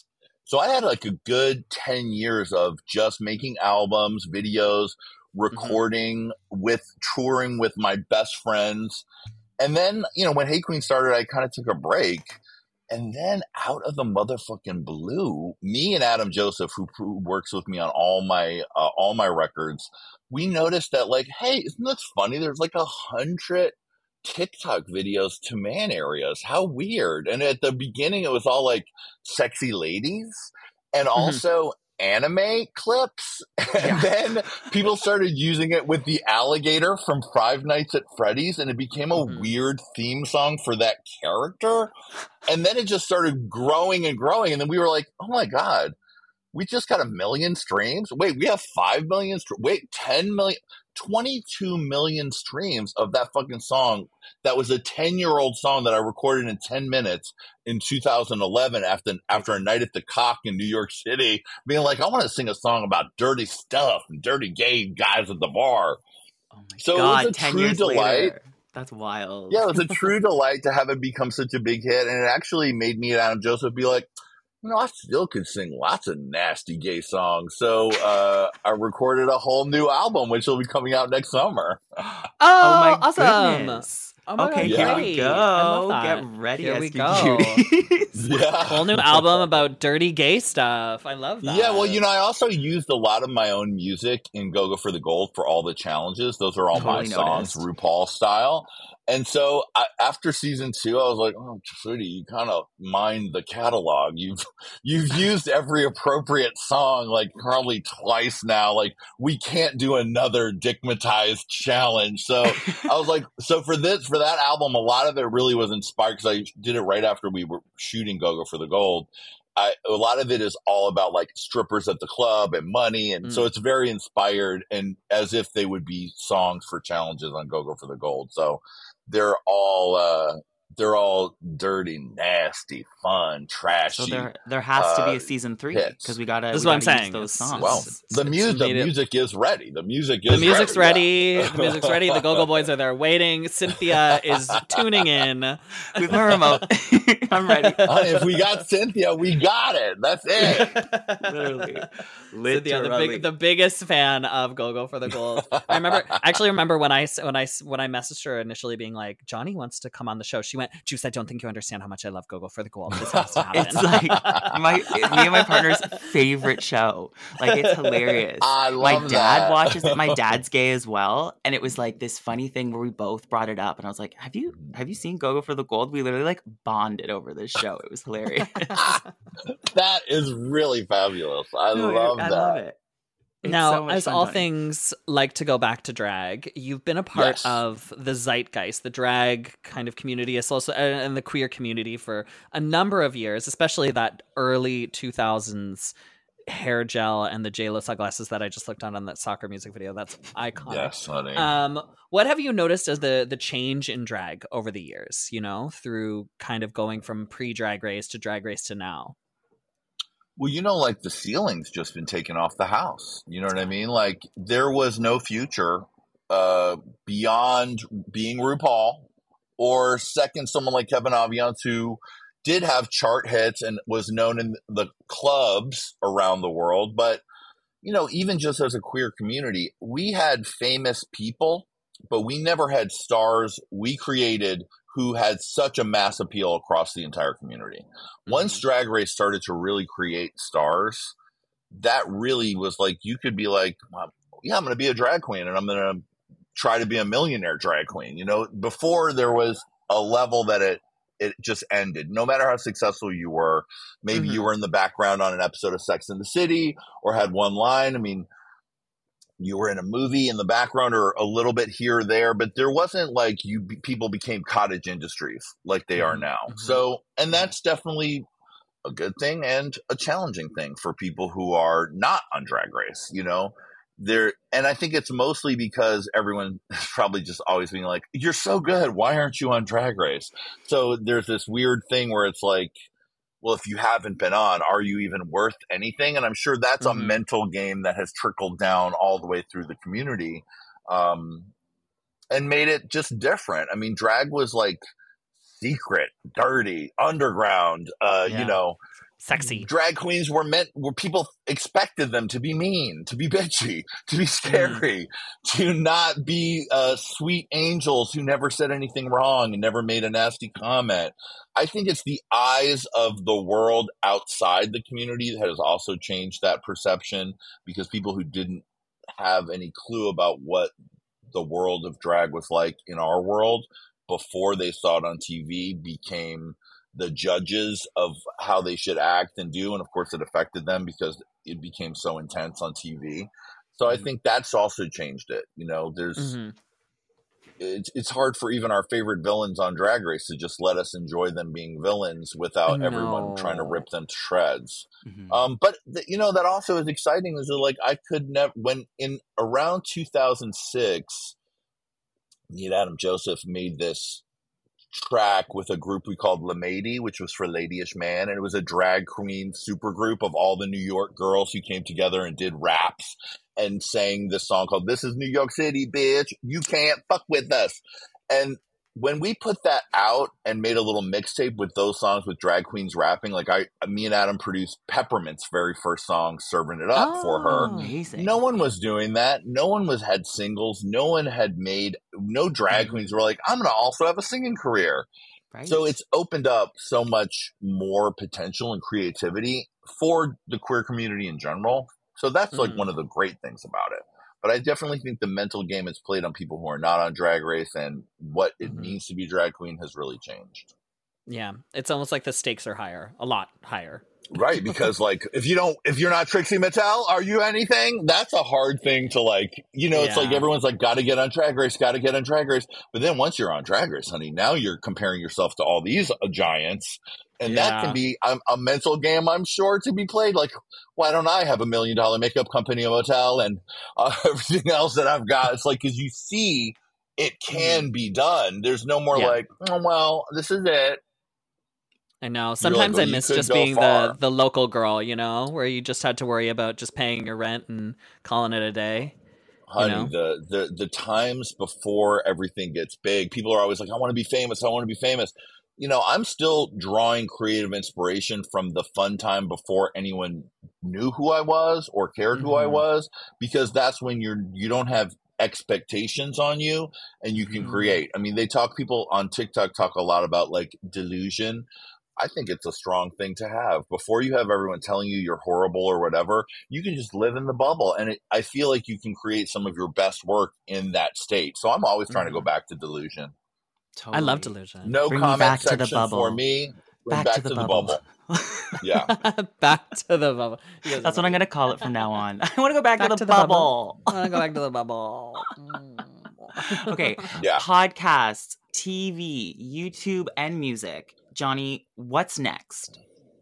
So I had like a good ten years of just making albums, videos, recording mm-hmm. with touring with my best friends. And then, you know, when Hey Queen started, I kind of took a break. And then out of the motherfucking blue, me and Adam Joseph, who, who works with me on all my uh, all my records, we noticed that, like, hey, isn't this funny? There's like a hundred TikTok videos to Man Areas. How weird. And at the beginning, it was all like sexy ladies and mm-hmm. also anime clips. And yeah. then people started using it with the alligator from Five Nights at Freddy's, and it became a mm-hmm. weird theme song for that character. And then it just started growing and growing. And then we were like, oh my God, we just got a million streams. Wait, we have five million. St- Wait, ten million, twenty-two million streams of that fucking song. That was a ten year old song that I recorded in ten minutes in two thousand eleven after, after a night at the Cock in New York City, being like, I want to sing a song about dirty stuff and dirty gay guys at the bar. Oh my so God, it was a ten true years delight. Later. That's wild. Yeah, it was a true delight to have it become such a big hit. And it actually made me and Adam Joseph be like, you know, I still could sing lots of nasty gay songs. So uh, I recorded a whole new album, which will be coming out next summer. Oh, oh my awesome. Goodness. Oh okay, God, here we go. Get ready, here S D we go. Cuties. Yeah. Whole new album about dirty gay stuff. I love that. Yeah, well, you know, I also used a lot of my own music in Go Go for the Gold for all the challenges. Those are all totally my songs, noticed. RuPaul style. And so I, after season two, I was like, oh, Trudy, you kind of mined the catalog. You've you've used every appropriate song like probably twice now. Like, we can't do another Dickmatized challenge. So I was like, so for this, for that album, a lot of it really was inspired because I did it right after we were shooting Go Go for the Gold. I, a lot of it is all about like strippers at the club and money. And mm. so it's very inspired and as if they would be songs for challenges on Go Go for the Gold. So they're all, uh, they're all dirty, nasty, fun, trashy. So there, there has to be uh, a season three hits. because we gotta. This is we what I'm gotta use saying. Those It's- songs. Well, It's- the it's music, the made it- music is ready. The music The is music's ready. ready. yeah. The music's ready. The Go-Go Boys are there waiting. Cynthia is tuning in. With my remote, I'm ready. Honey, if we got Cynthia, we got it. That's it. Literally, Cynthia, the, big, the biggest fan of Go-Go for the Gold. I remember, I actually remember when I when I when I messaged her initially, being like, "Johnny wants to come on the show." She went, "Juice, I don't think you understand how much I love Go-Go for the Gold. This has to happen." It's like my me and my partner's favorite show. Like, it's hilarious. I love my dad that. watches it. My dad's gay as well, and it was like this funny thing where we both brought it up, and I was like, "Have you have you seen Go-Go for the Gold?" We literally like bonded over this show. It was hilarious. That is really fabulous. I No, love I that. love it. It's now, so much as fun, all Johnny. things like to go back to drag, you've been a part Yes. of the zeitgeist, the drag kind of community, as also and the queer community for a number of years, especially that early two thousands hair gel and the J Lo sunglasses that I just looked on on that soccer music video. That's iconic. Yes, honey. Um, what have you noticed as the the change in drag over the years? You know, through kind of going from pre Drag Race to Drag Race to now. Well, you know, like the ceiling's just been taken off the house. You know what I mean? Like there was no future uh, beyond being RuPaul, or second, someone like Kevin Aviance, who did have chart hits and was known in the clubs around the world. But, you know, even just as a queer community, we had famous people, but we never had stars we created who had such a mass appeal across the entire community. Once Drag Race started to really create stars, that really was like, you could be like, well, yeah, I'm going to be a drag queen and I'm going to try to be a millionaire drag queen. You know, before there was a level that it, it just ended. No matter how successful you were, maybe Mhm. you were in the background on an episode of Sex and the City or had one line. I mean, you were in a movie in the background or a little bit here or there, but there wasn't like you people became cottage industries like they are now. Mhm. So, and that's definitely a good thing and a challenging thing for people who are not on Drag Race, you know, there. And I think it's mostly because everyone is probably just always being like, you're so good. Why aren't you on Drag Race? So there's this weird thing where it's like, well, if you haven't been on, are you even worth anything? And I'm sure that's Mhm. a mental game that has trickled down all the way through the community, um, and made it just different. I mean, drag was like secret, dirty, underground, uh, Yeah. you know, Sexy. drag queens were meant where people expected them to be mean, to be bitchy, to be scary, to not be uh, sweet angels who never said anything wrong and never made a nasty comment. I think it's the eyes of the world outside the community that has also changed that perception, because people who didn't have any clue about what the world of drag was like in our world before they saw it on T V became the judges of how they should act and do. And of course it affected them because it became so intense on T V. So I think that's also changed it. You know, there's, Mhm. it's, it's hard for even our favorite villains on Drag Race to just let us enjoy them being villains without I everyone trying to know. rip them to shreds. Mhm. Um, but th- you know, that also is exciting is that, like, I could never, when in around two thousand six, me and Adam Joseph made this track with a group we called Lamady, which was for Ladyish Man, and it was a drag queen super group of all the New York girls who came together and did raps and sang this song called "This is New York City, bitch, you can't fuck with us." And when we put that out and made a little mixtape with those songs with drag queens rapping, like I, me and Adam produced Peppermint's very first song, "Serving It Up" for her. Oh. Amazing. No one was doing that. No one was had singles. No one had made, no drag Mhm. queens were like, I'm going to also have a singing career. Right? So it's opened up so much more potential and creativity for the queer community in general. So that's like Mhm. one of the great things about it. But I definitely think the mental game it's played on people who are not on Drag Race and what it Mhm. means to be drag queen has really changed. Yeah, it's almost like the stakes are higher, a lot higher. Right, because like if you don't, if you're not Trixie Mattel, are you anything? That's a hard thing to like. You know, it's like Yeah. everyone's like, got to get on Drag Race, got to get on Drag Race. But then once you're on Drag Race, honey, now you're comparing yourself to all these uh, giants, and that Yeah. can be um, a mental game, I'm sure, to be played. Like, why don't I have a million dollar makeup company, a hotel, and uh, everything else that I've got? It's like because you see it can mm-hmm. be done. There's no more yeah. like, oh, well, this is it. I know. Sometimes like, well, I miss just being far. the the local girl, you know, where you just had to worry about just paying your rent and calling it a day. Honey, you know? the, the the times before everything gets big, people are always like, I want to be famous. I want to be famous. You know, I'm still drawing creative inspiration from the fun time before anyone knew who I was or cared mm-hmm. who I was, because that's when you're you don't have expectations on you and you can mm-hmm. create. I mean, they talk people on TikTok talk a lot about like delusion. I think it's a strong thing to have. Before you have everyone telling you you're horrible or whatever, you can just live in the bubble. And it, I feel like you can create some of your best work in that state. So I'm always trying mm-hmm. to go back to delusion. Totally. I love delusion. No Bring comment back section to the bubble. for me. Back, back to the to bubble. The bubble. Yeah. Back to the bubble. That's what I'm going to call it from now on. I want to go back, back to, the, to the bubble. bubble. I want to go back to the bubble. Okay. Yeah. Podcasts, T V, YouTube, and music. Johnny, what's next?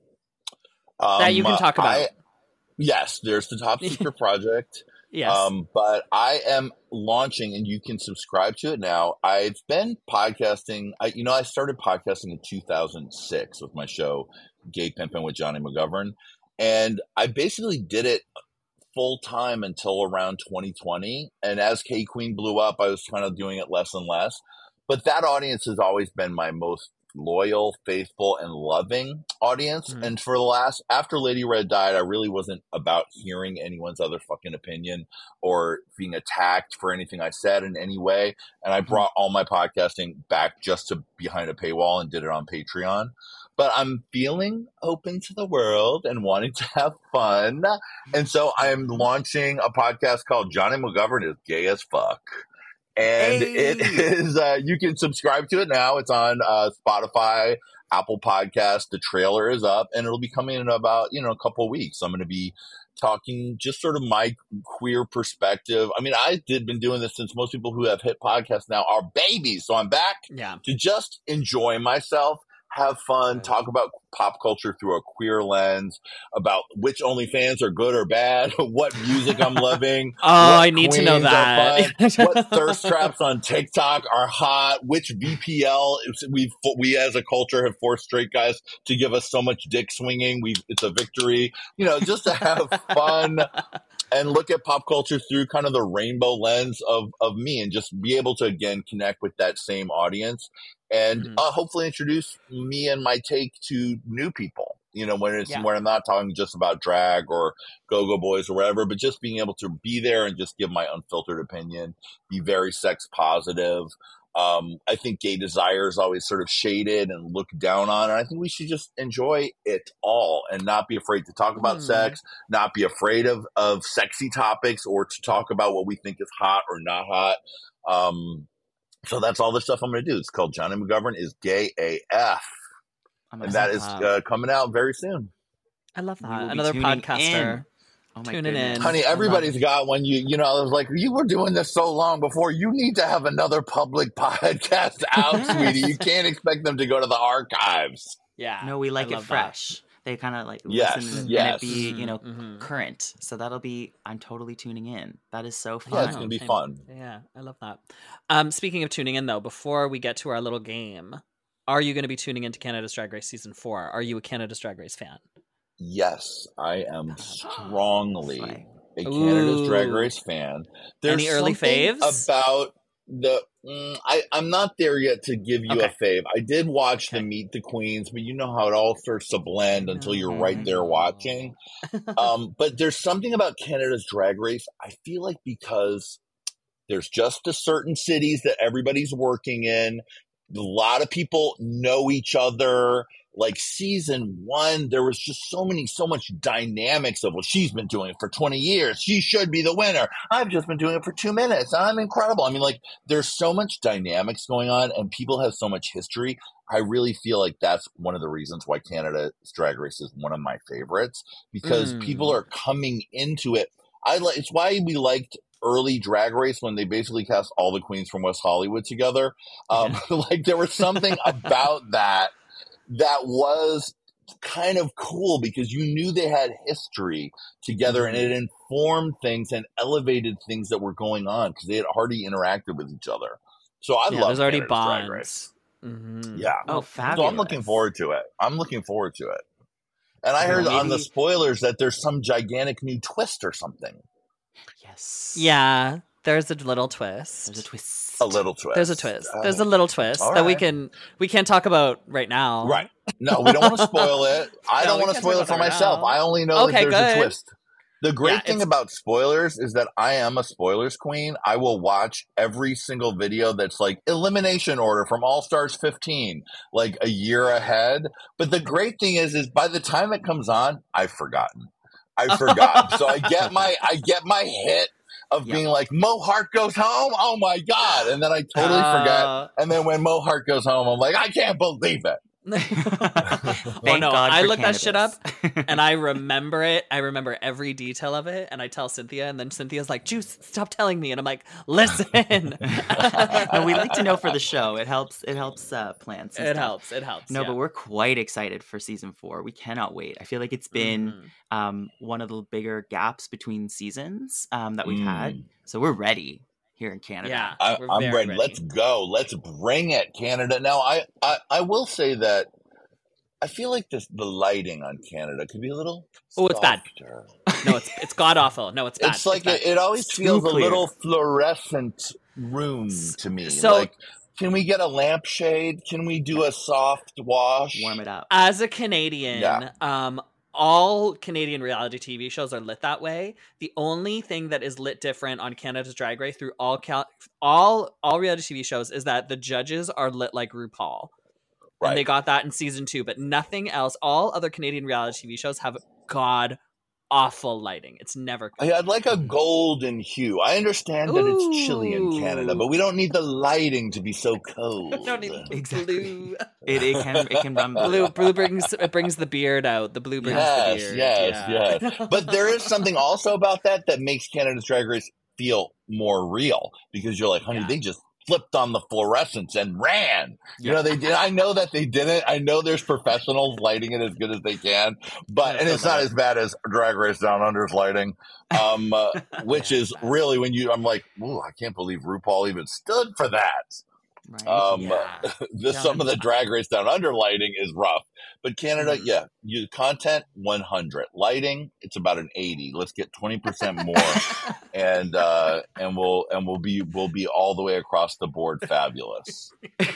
Um, that you can talk about. I, yes, there's the Top Secret Project. Yes. Um, but I am launching, and you can subscribe to it now. I've been podcasting. I, you know, I started podcasting in two thousand six with my show, Gay Pimpin' with Johnny McGovern. And I basically did it full time until around twenty twenty. And as K Queen blew up, I was kind of doing it less and less. But that audience has always been my most loyal, faithful, and loving audience. Mm-hmm. And for the last, after Lady Red died, I really wasn't about hearing anyone's other fucking opinion or being attacked for anything I said in any way. And I brought all my podcasting back just to behind a paywall and did it on Patreon. But I'm feeling open to the world and wanting to have fun. And so I'm launching a podcast called Johnny McGovern is Gay as Fuck. And hey. it is, uh, you can subscribe to it now. It's on uh, Spotify, Apple Podcasts. The trailer is up, and it'll be coming in about, you know, a couple of weeks. I'm going to be talking just sort of my queer perspective. I mean, I did been doing this since most people who have hit podcasts now are babies. So I'm back yeah. to just enjoy myself, have fun, talk about pop culture through a queer lens, about which OnlyFans are good or bad, what music I'm loving. Oh, I need to know that. What thirst traps on TikTok are hot, which V P L we we as a culture have forced straight guys to give us so much dick swinging. We it's a victory, you know, just to have fun and look at pop culture through kind of the rainbow lens of of me, and just be able to again connect with that same audience. And mm-hmm. uh, hopefully introduce me and my take to new people, you know, when it's yeah. when I'm not talking just about drag or go-go boys or whatever, but just being able to be there and just give my unfiltered opinion, be very sex positive. Um, I think gay desire is always sort of shaded and looked down on. And I think we should just enjoy it all and not be afraid to talk about mm. sex, not be afraid of, of sexy topics or to talk about what we think is hot or not hot. Um, So that's all the stuff I'm going to do. It's called Johnny McGovern is Gay A F. And that is uh, coming out very soon. I love that. Another podcaster. Oh my tuning goodness. in. Honey, everybody's got one. You you know, I was like, you were doing this so long before. You need to have another public podcast out, sweetie. You can't expect them to go to the archives. Yeah. No, we like it fresh. That. They kind of like yes, listen and, yes. and it be, you know, mm-hmm. current. So that'll be, I'm totally tuning in. That is so fun. Yeah, it's going to be Same. fun. Yeah, I love that. Um, speaking of tuning in, though, before we get to our little game, are you going to be tuning into Canada's Drag Race Season four? Are you a Canada's Drag Race fan? Yes, I am strongly a Canada's Ooh. Drag Race fan. There's Any early faves? About the mm, I, I'm not there yet to give you okay. a fave. I did watch okay. the Meet the Queens, but you know how it all starts to blend until you're right there watching. um, but there's something about Canada's Drag Race. I feel like because there's just a certain cities that everybody's working in. A lot of people know each other. Like season one, there was just so many, so much dynamics of, well, she's been doing it for twenty years. She should be the winner. I've just been doing it for two minutes. I'm incredible. I mean, like, there's so much dynamics going on and people have so much history. I really feel like that's one of the reasons why Canada's Drag Race is one of my favorites, because mm. people are coming into it. I like, it's why we liked early Drag Race when they basically cast all the queens from West Hollywood together. Um, yeah. Like there was something about that that was kind of cool because you knew they had history together mm-hmm. and it informed things and elevated things that were going on because they had already interacted with each other. So I yeah, love there's already Canada's bonds. Drag Race. Mm-hmm. Yeah. Oh, fabulous. So I'm looking forward to it. I'm looking forward to it. And I Yeah, heard maybe... on the spoilers that there's some gigantic new twist or something. Yes. Yeah, there's a little twist. There's a twist. A little twist. There's a twist. There's a little twist uh, that right. we can we can't talk about right now. Right. No, we don't want to spoil it. I no, don't want to spoil it for myself. Now. I only know okay, that there's good. a twist. The great yeah, thing about spoilers is that I am a spoilers queen. I will watch every single video that's like elimination order from All Stars fifteen, like a year ahead. But the great thing is, is by the time it comes on, I've forgotten. I've forgotten. So I get my, I get my hit of yep. being like, Mo Hart goes home. Oh my God. And then I totally uh, forget. And then when Mo Hart goes home, I'm like, I can't believe it. well, no, I look that shit up and I remember it. I remember every detail of it, and I tell Cynthia, and then Cynthia's like, "Juice, stop telling me." And I'm like, "Listen." No, we like to know for the show. It helps. It helps uh, plans. It stuff. helps. It helps. No, yeah. but we're quite excited for season four. We cannot wait. I feel like it's been mm-hmm. um, one of the bigger gaps between seasons um, that we've mm. had, so we're ready. Here in Canada. Yeah, I, I'm ready. ready. Let's go. Let's bring it, Canada. Now, I, I, I will say that I feel like this, the lighting on Canada could be a little Oh, it's bad. No, it's it's god awful. No, it's bad. It's like it's it, it always it's feels a clear. little fluorescent room to me. So, like, can we get a lampshade? Can we do a soft wash? Warm it up. As a Canadian, yeah. um, all Canadian reality T V shows are lit that way. The only thing that is lit different on Canada's Drag Race through all cal- all all reality T V shows is that the judges are lit like RuPaul. Right. And they got that in season two, but nothing else. All other Canadian reality T V shows have god awful lighting. It's never good. I'd like a golden hue. I understand that Ooh. it's chilly in Canada, but we don't need the lighting to be so cold. We don't need exactly. blue. It, it can it can run blue. Blue brings it brings the beard out. The blue brings yes, the beard. Yes, yeah. yes. But there is something also about that that makes Canada's Drag Race feel more real, because you're like, honey, yeah. they just flipped on the fluorescence and ran. You yeah. know, they did. I know that they didn't. I know there's professionals lighting it as good as they can, but That's and it's so not as bad as Drag Race Down Under's lighting, um, uh, which is really when you. I'm like, ooh, I can't believe RuPaul even stood for that. Right. Um, yeah. the, some of the Drag Race Down Under lighting is rough, but Canada, mm-hmm. yeah, you content one hundred, lighting it's about an eighty. Let's get twenty percent more, and uh, and we'll and we'll be we'll be all the way across the board fabulous.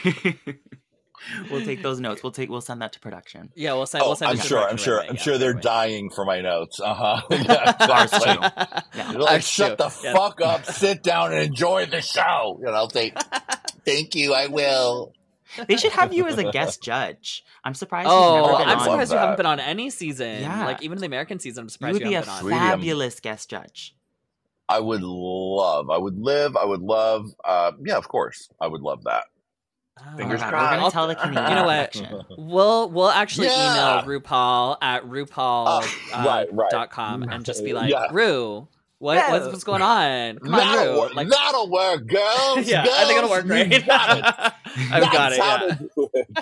We'll take those notes. We'll take. We'll send that to production. Yeah, we'll send. Oh, we'll send I'm, it to sure, I'm sure. right I'm yeah, sure. They're right dying for my notes. Uh huh. Yeah, Ours too. yeah. They're like, Ours shut too. the Yeah. fuck up, sit down, and enjoy the show. And I'll say, thank you. I will. They should have you as a guest judge. I'm surprised. Oh, you've never been I'm on. surprised you haven't been on any season. Yeah. Like even the American season, I'm You surprised would you, be a haven't been on. Sweetie, fabulous guest judge. I would love. I would live. I would love. Uh, yeah, of course, I would love that. Oh, Fingers We're crossed. gonna tell the Canadian You know what? production. We'll we'll actually Yeah. email RuPaul at RuPaul Uh, uh, right, right. dot com and just be like, Yeah. Ru, what Yeah. what's, what's going on? Come on, That'll Ru. work. Like, That'll work, girls. yeah, girls, I think it'll work, you right? got it. I've got That's it. how Yeah. to do it.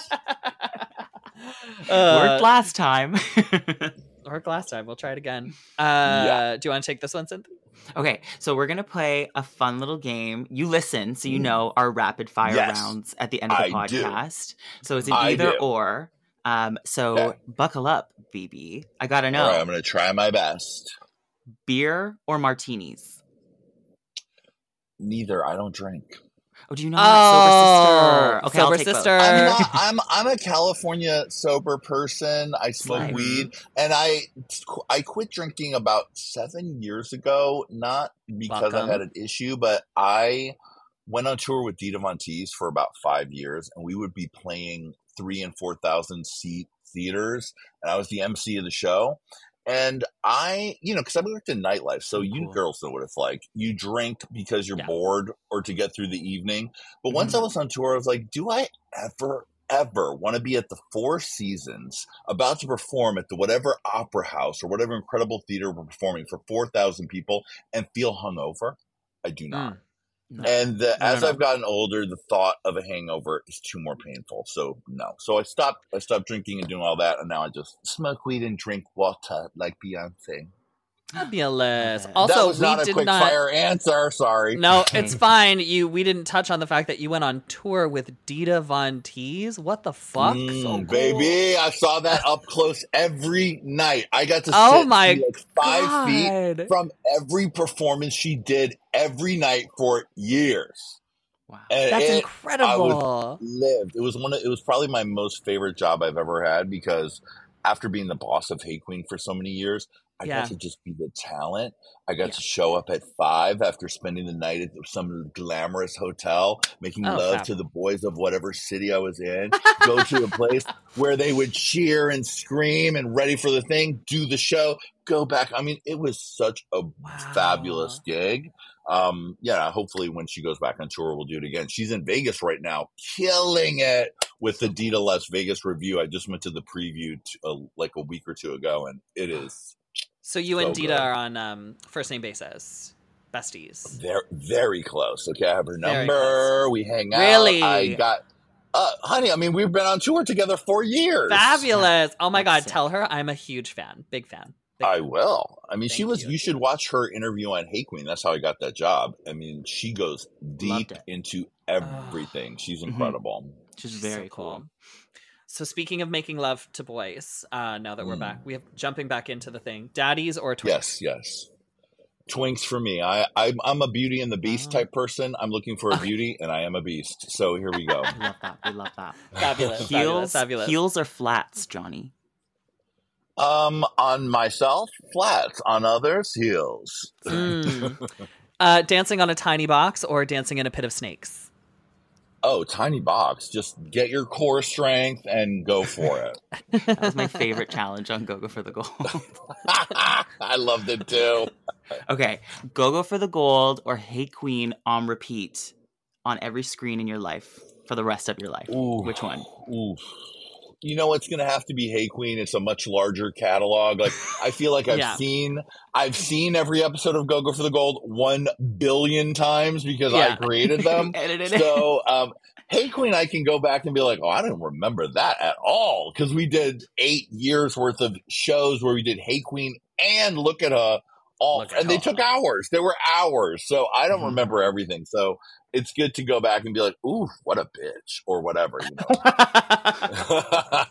Uh, Worked last time. worked last time. We'll try it again. Uh, Yeah. Do you want to take this one, Cynthia? Okay, so we're gonna play a fun little game. You listen, so you know our rapid fire Yes, rounds at the end of the I do. podcast. So it's an I either do. or. Um, so Okay. buckle up, B B. I gotta know: All right, I'm going to try my best. beer or martinis? Neither. I don't drink. Oh, do you know that? Sober sister. Okay, Sober I'll take both. sister. I'm not. I'm. I'm a California sober person. I smoke Slime. weed, and I I quit drinking about seven years ago. Not because Welcome. I had an issue, but I went on tour with Dita Von Teese for about five years, and we would be playing three and four thousand seat theaters, and I was the M C of the show. And I, you know, because I worked in nightlife, so So you cool. girls know what it's like. You drink because you're Yeah. bored or to get through the evening. But once I was on tour, I was like, do I ever, ever want to be at the Four Seasons about to perform at the whatever opera house or whatever incredible theater we're performing for four thousand people and feel hungover? I do not. Mm. No. And the, No, as no. I've gotten older, the thought of a hangover is too more painful. So no. So I stopped. I stopped drinking and doing all that, and now I just smoke weed and drink water like Beyonce. Fabulous. Also, that was we not a did quick not... fire answer. Sorry. No, it's fine. You we didn't touch on the fact that you went on tour with Dita Von Teese. What the fuck? Mm, so cool. Baby, I saw that up close every night. I got to oh sit my like five God. feet from every performance she did every night for years. Wow, and that's it, incredible. I was lived. It was one. Of, it was probably my most favorite job I've ever had because after being the boss of Hey Queen for so many years, I yeah. got to just be the talent. I got yeah. to show up at five after spending the night at some glamorous hotel, making oh, love fab. to the boys of whatever city I was in, go to a place where they would cheer and scream and ready for the thing, do the show, go back. I mean, it was such a wow. fabulous gig. Um, yeah, hopefully when she goes back on tour, we'll do it again. She's in Vegas right now, killing it with the Dita Las Vegas review. I just went to the preview to, uh, like a week or two ago, and it is. So you so and Dita good. are on um, first name basis, besties. Very, very close. Okay, I have her number. We hang out. Really? I got, uh, honey. I mean, we've been on tour together for years. Fabulous! Oh my That's God, sick. tell her I'm a huge fan, big fan. Big I fan. will. I mean, Thank she was. you. You should watch her interview on Hey Queen. That's how I got that job. I mean, she goes deep into everything. She's incredible. Mm-hmm. She's very so cool. cool. So speaking of making love to boys, uh, now that we're Mm. back, we have jumping back into the thing. Daddies or twinks? Yes, yes. Twinks for me. I, I'm, I'm a Beauty and the Beast Oh. type person. I'm looking for a beauty, and I am a beast. So here we go. We love that. We love that. Fabulous, Heels, fabulous, fabulous. heels or flats, Johnny? Um, on myself, flats. On others, heels. Mm. uh, dancing on a tiny box or dancing in a pit of snakes? Oh, tiny box. Just get your core strength and go for it. That was my favorite challenge on Go Go for the Gold. I loved it too. Okay, Go Go for the Gold or Hey Queen on repeat on every screen in your life for the rest of your life. Ooh. Which one? Ooh. You know, it's going to have to be Hey Queen. It's a much larger catalog. Like, I feel like I've Yeah. seen, I've seen every episode of Go Go for the Gold one billion times because Yeah. I created them. Edited it. So, um, Hey Queen, I can go back and be like, oh, I didn't remember that at all. Cause we did eight years worth of shows where we did Hey Queen and Look at Her all, Look at and they Her. took hours. There were hours. So I don't Mhm. remember everything. So it's good to go back and be like, ooh, what a bitch or whatever, you know.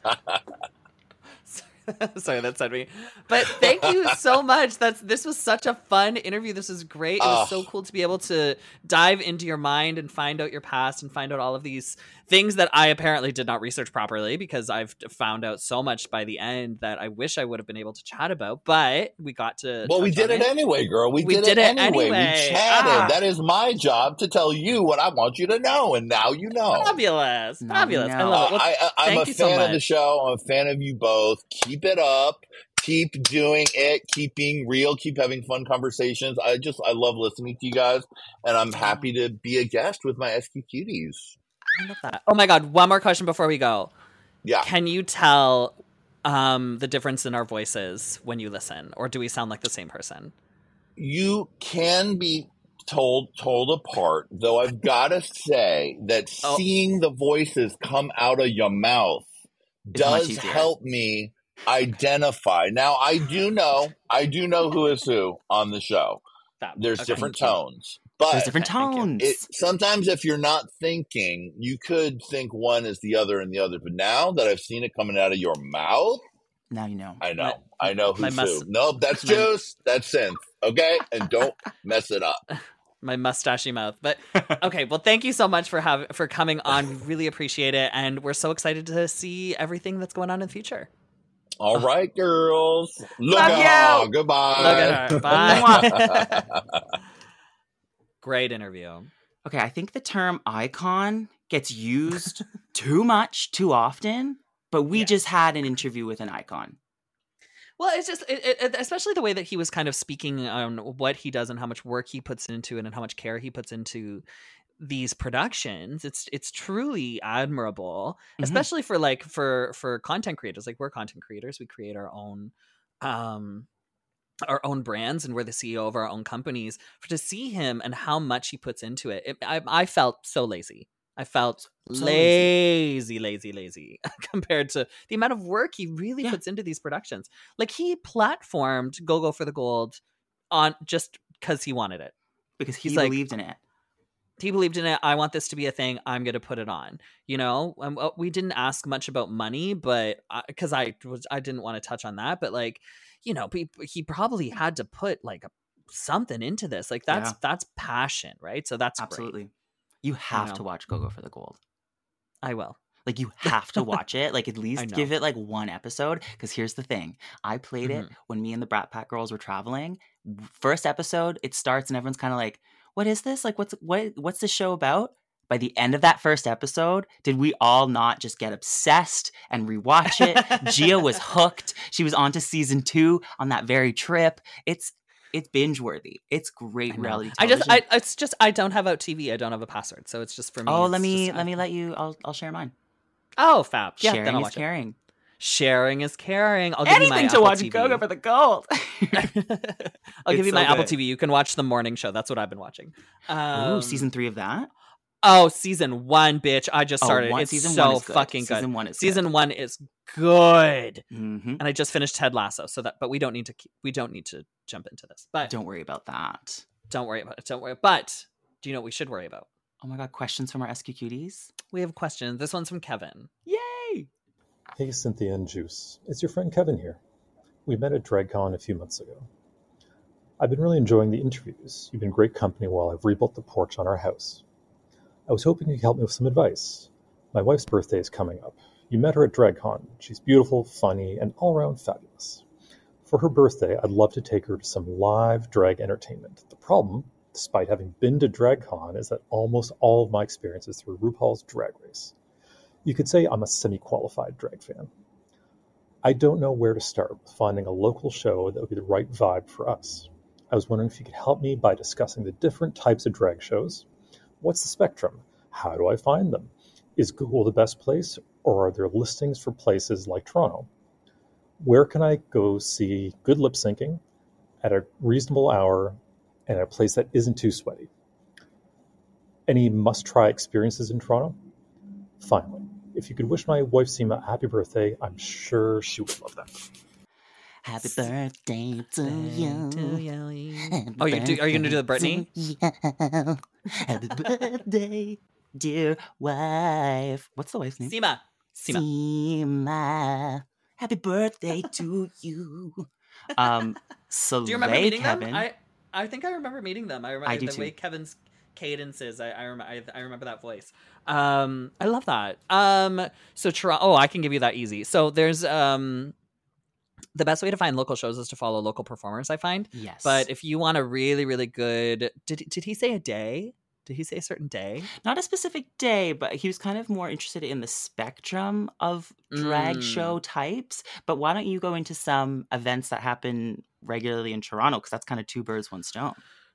Sorry, that said me. But thank you so much. That's this was such a fun interview. This was great. It was Uh, so cool to be able to dive into your mind and find out your past and find out all of these things that I apparently did not research properly because I've found out so much by the end that I wish I would have been able to chat about. But we got to. Well, we touch did on it anyway, girl. We, We did, did it, it anyway. anyway. We chatted. Ah. That is my job to tell you what I want you to know, and now you know. Fabulous, Now we fabulous. I know. love it. Uh, Well, I, I, I'm thank a you so fan of the much. show. I'm a fan of you both. Keep it up. Keep doing it. Keep being real. Keep having fun conversations. I just, I love listening to you guys, and I'm happy to be a guest with my S Q Cuties. I love that. Oh my God! One more question before we go. Yeah. Can you tell um, the difference in our voices when you listen, or do we sound like the same person? You can be told told apart, though I've got to say that Oh. seeing the voices come out of your mouth It's much does easier. help me identify. Now, I do know, I do know who is who on the show. That, There's okay. different Thank you. tones, but There's different Okay, thank you. tones. it, sometimes if you're not thinking, you could think one is the other and the other. But now that I've seen it coming out of your mouth, Now you know. I know, My- I know my who's mus- who. Nope, that's my- juice, that's synth. Okay, and don't mess it up. My mustachy mouth. But okay, well, thank you so much for have for coming on. We really appreciate it, and we're so excited to see everything that's going on in the future. All right, girls. Look Love at you. her. Goodbye. Look at her. Bye. Great interview. Okay, I think the term icon gets used too much, too often, but we Yeah. just had an interview with an icon. Well, it's just, it, it, especially the way that he was kind of speaking on what he does and how much work he puts into it and how much care he puts into these productions. It's it's truly admirable, Mhm. especially for like for for content creators. Like we're content creators, we create our own um our own brands, and we're the C E O of our own companies. For to see him and how much he puts into it, it I, I felt so lazy. I felt so lazy, lazy, lazy, lazy compared to the amount of work he really yeah. puts into these productions. Like he platformed Go Go for the Gold on just because he wanted it. Because he He's believed like, in it. He believed in it. I want this to be a thing. I'm going to put it on. You know, um, we didn't ask much about money, but because I, I was, I didn't want to touch on that. But like, you know, he, he probably had to put like a, something into this. Like that's yeah. that's passion, right? So that's absolutely. Great. You have you know? to watch Go Go for the Gold. I will. Like you have to watch it. Like at least give it like one episode. Because here's the thing: I played mm-hmm. it when me and the Brat Pack girls were traveling. First episode, it starts and everyone's kind of like, "What is this? Like, what's what? What's this show about?" By the end of that first episode, did we all not just get obsessed and rewatch it? Gia was hooked. She was on to season two on that very trip. It's it's binge worthy. It's great reality television. I just, I, it's just, I don't have Out T V. I don't have a password, so it's just for me. Oh, let me, just, let I, me let you. I'll, I'll share mine. Oh, fab! Yeah, sharing then I'll is watch caring. It. Sharing is caring. I'll give Anything you my to Apple watch T V. Go Go for the Gold. I'll give you so my good. Apple T V. You can watch the morning show. That's what I've been watching. Um, Ooh, season three of that. Oh, season one, bitch! I just started. Oh, one, it's season so one is good. fucking good. Season one is season good. one is good, mm-hmm. and I just finished Ted Lasso. So that, but we don't need to. Keep, we don't need to jump into this. But don't worry about that. Don't worry about it. Don't worry. But do you know what we should worry about? Oh my god! Questions from our S Q cuties. We have questions. This one's from Kevin. Yay! Hey, Cynthia and Juice. It's your friend Kevin here. We met at DragCon a few months ago. I've been really enjoying the interviews. You've been great company while I've rebuilt the porch on our house. I was hoping you could help me with some advice. My wife's birthday is coming up. You met her at DragCon. She's beautiful, funny, and all-around fabulous. For her birthday, I'd love to take her to some live drag entertainment. The problem, despite having been to DragCon, is that almost all of my experience is through RuPaul's Drag Race. You could say I'm a semi-qualified drag fan. I don't know where to start with finding a local show that would be the right vibe for us. I was wondering if you could help me by discussing the different types of drag shows. What's the spectrum? How do I find them? Is Google the best place, or are there listings for places like Toronto? Where can I go see good lip syncing at a reasonable hour and at a place that isn't too sweaty? Any must-try experiences in Toronto? Finally, if you could wish my wife Seema a happy birthday, I'm sure she would love that. Happy birthday to you. To you. Happy oh, you do, are you going to do the Britney? Happy birthday, dear wife. What's the wife's name? Seema. Seema. Seema. Happy birthday to you. Um, so do you remember meeting Kevin. them? I, I think I remember meeting them. I remember I do the too. way Kevin's cadence is. I I, rem- I I remember that voice. Um, I love that. Um, so Toronto. Oh, I can give you that easy. So there's um. The best way to find local shows is to follow local performers, I find. Yes. But if you want a really, really good... Did did he say a day? Did he say a certain day? Not a specific day, but he was kind of more interested in the spectrum of drag mm. show types. But why don't you go into some events that happen regularly in Toronto? Because that's kind of two birds, one stone.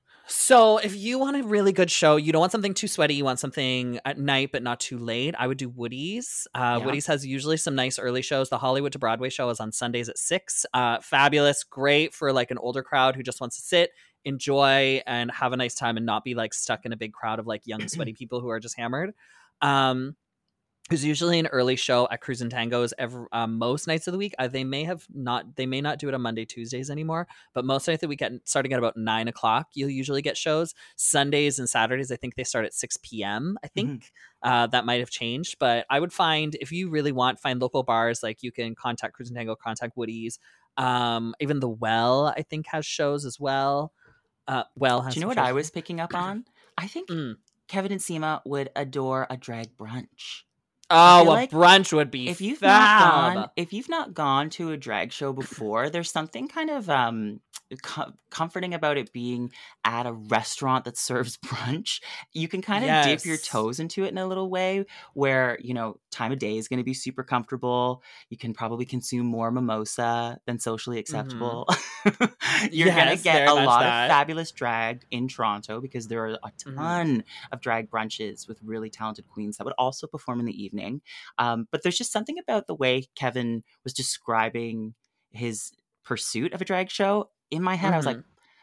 So if you want a really good show, you don't want something too sweaty, you want something at night but not too late, I would do Woody's. Uh, yeah. Woody's has usually some nice early shows. The Hollywood to Broadway show is on Sundays at six. Uh, fabulous, great for like an older crowd who just wants to sit, enjoy, and have a nice time and not be like stuck in a big crowd of like young sweaty people who are just hammered. Um, There's usually an early show at Cruise and Tangos every um, most nights of the week. Uh, they may have not, they may not do it on Monday, Tuesdays anymore, but most nights of the week, at, starting at about nine o'clock, you'll usually get shows. Sundays and Saturdays, I think they start at six p.m. I think mm-hmm. uh, that might have changed, but I would find, if you really want, find local bars. Like you can contact Cruise and Tango, contact Woody's. Um, even the Well, I think, has shows as well. Uh, well, has do you know what shows. I was picking up on? I think mm. Kevin and Seema would adore a drag brunch. Oh, a like brunch would be if you've fab. not gone if you've not gone to a drag show before, there's something kind of um com- comforting about it being at a restaurant that serves brunch. You can kind of yes. dip your toes into it in a little way where, you know, time of day is going to be super comfortable. You can probably consume more mimosa than socially acceptable. Mm-hmm. You're yes, going to get a lot that. of fabulous drag in Toronto because there are a ton mm-hmm. of drag brunches with really talented queens that would also perform in the evening. Um, but there's just something about the way Kevin was describing his pursuit of a drag show. In my head, mm-hmm. I was like,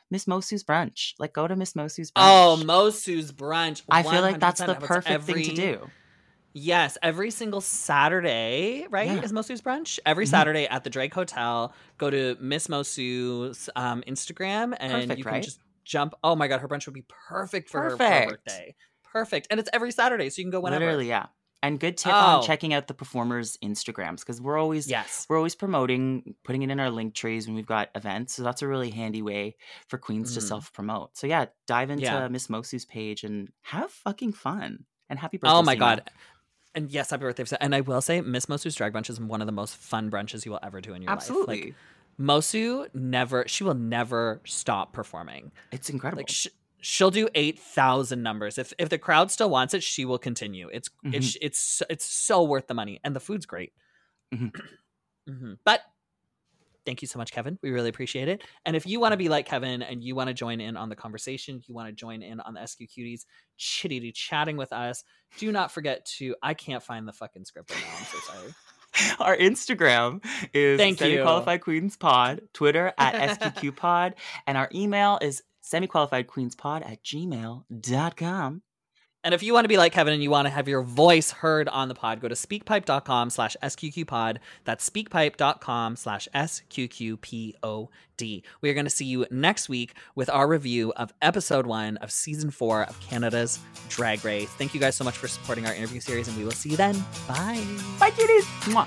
Miss Mosu's brunch. Like, go to Miss Mosu's brunch. Oh, Mosu's brunch. I feel like that's the perfect every, thing to do. Yes, every single Saturday, right? Yeah. Is Mosu's brunch every mm-hmm. Saturday at the Drake Hotel. Go to Miss Mosu's um, Instagram, and perfect, you can right? just jump. Oh my god, her brunch would be perfect for perfect. her, her birthday. Perfect, and it's every Saturday, so you can go whenever. Literally, yeah. And good tip oh. on checking out the performers' Instagrams, because we're always yes. we're always promoting, putting it in our link trees when we've got events. So that's a really handy way for queens mm. to self promote. So yeah, dive into yeah. Miss Mosu's page and have fucking fun. And happy birthday! Oh my Sina. god! And yes, happy birthday! And I will say, Miss Mosu's drag brunch is one of the most fun brunches you will ever do in your Absolutely. life. Absolutely. Like, Mosu never, she will never stop performing. It's incredible. Like sh- she'll do eight thousand numbers. If if the crowd still wants it, she will continue. It's mm-hmm. it's it's it's so worth the money, and the food's great. Mm-hmm. mm-hmm. But thank you so much, Kevin. We really appreciate it. And if you want to be like Kevin and you want to join in on the conversation, you want to join in on the S Q Cuties chitty chatting with us, do not forget to. I can't find the fucking script right now. I'm so sorry. Our Instagram is Thank Semi Qualified Queens Pod, Twitter at S Q Q Pod, and our email is semi-qualifiedqueenspod at gmail dot com. And if you want to be like Kevin and you want to have your voice heard on the pod, go to speakpipe.com slash SQQpod. That's speakpipe.com slash S-Q-Q-P-O-D. We are going to see you next week with our review of episode one of season four of Canada's Drag Race. Thank you guys so much for supporting our interview series, and we will see you then. Bye. Bye, cuties. Mwah.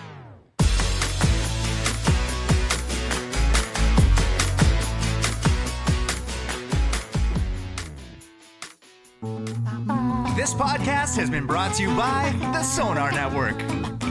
This podcast has been brought to you by the Sonar Network.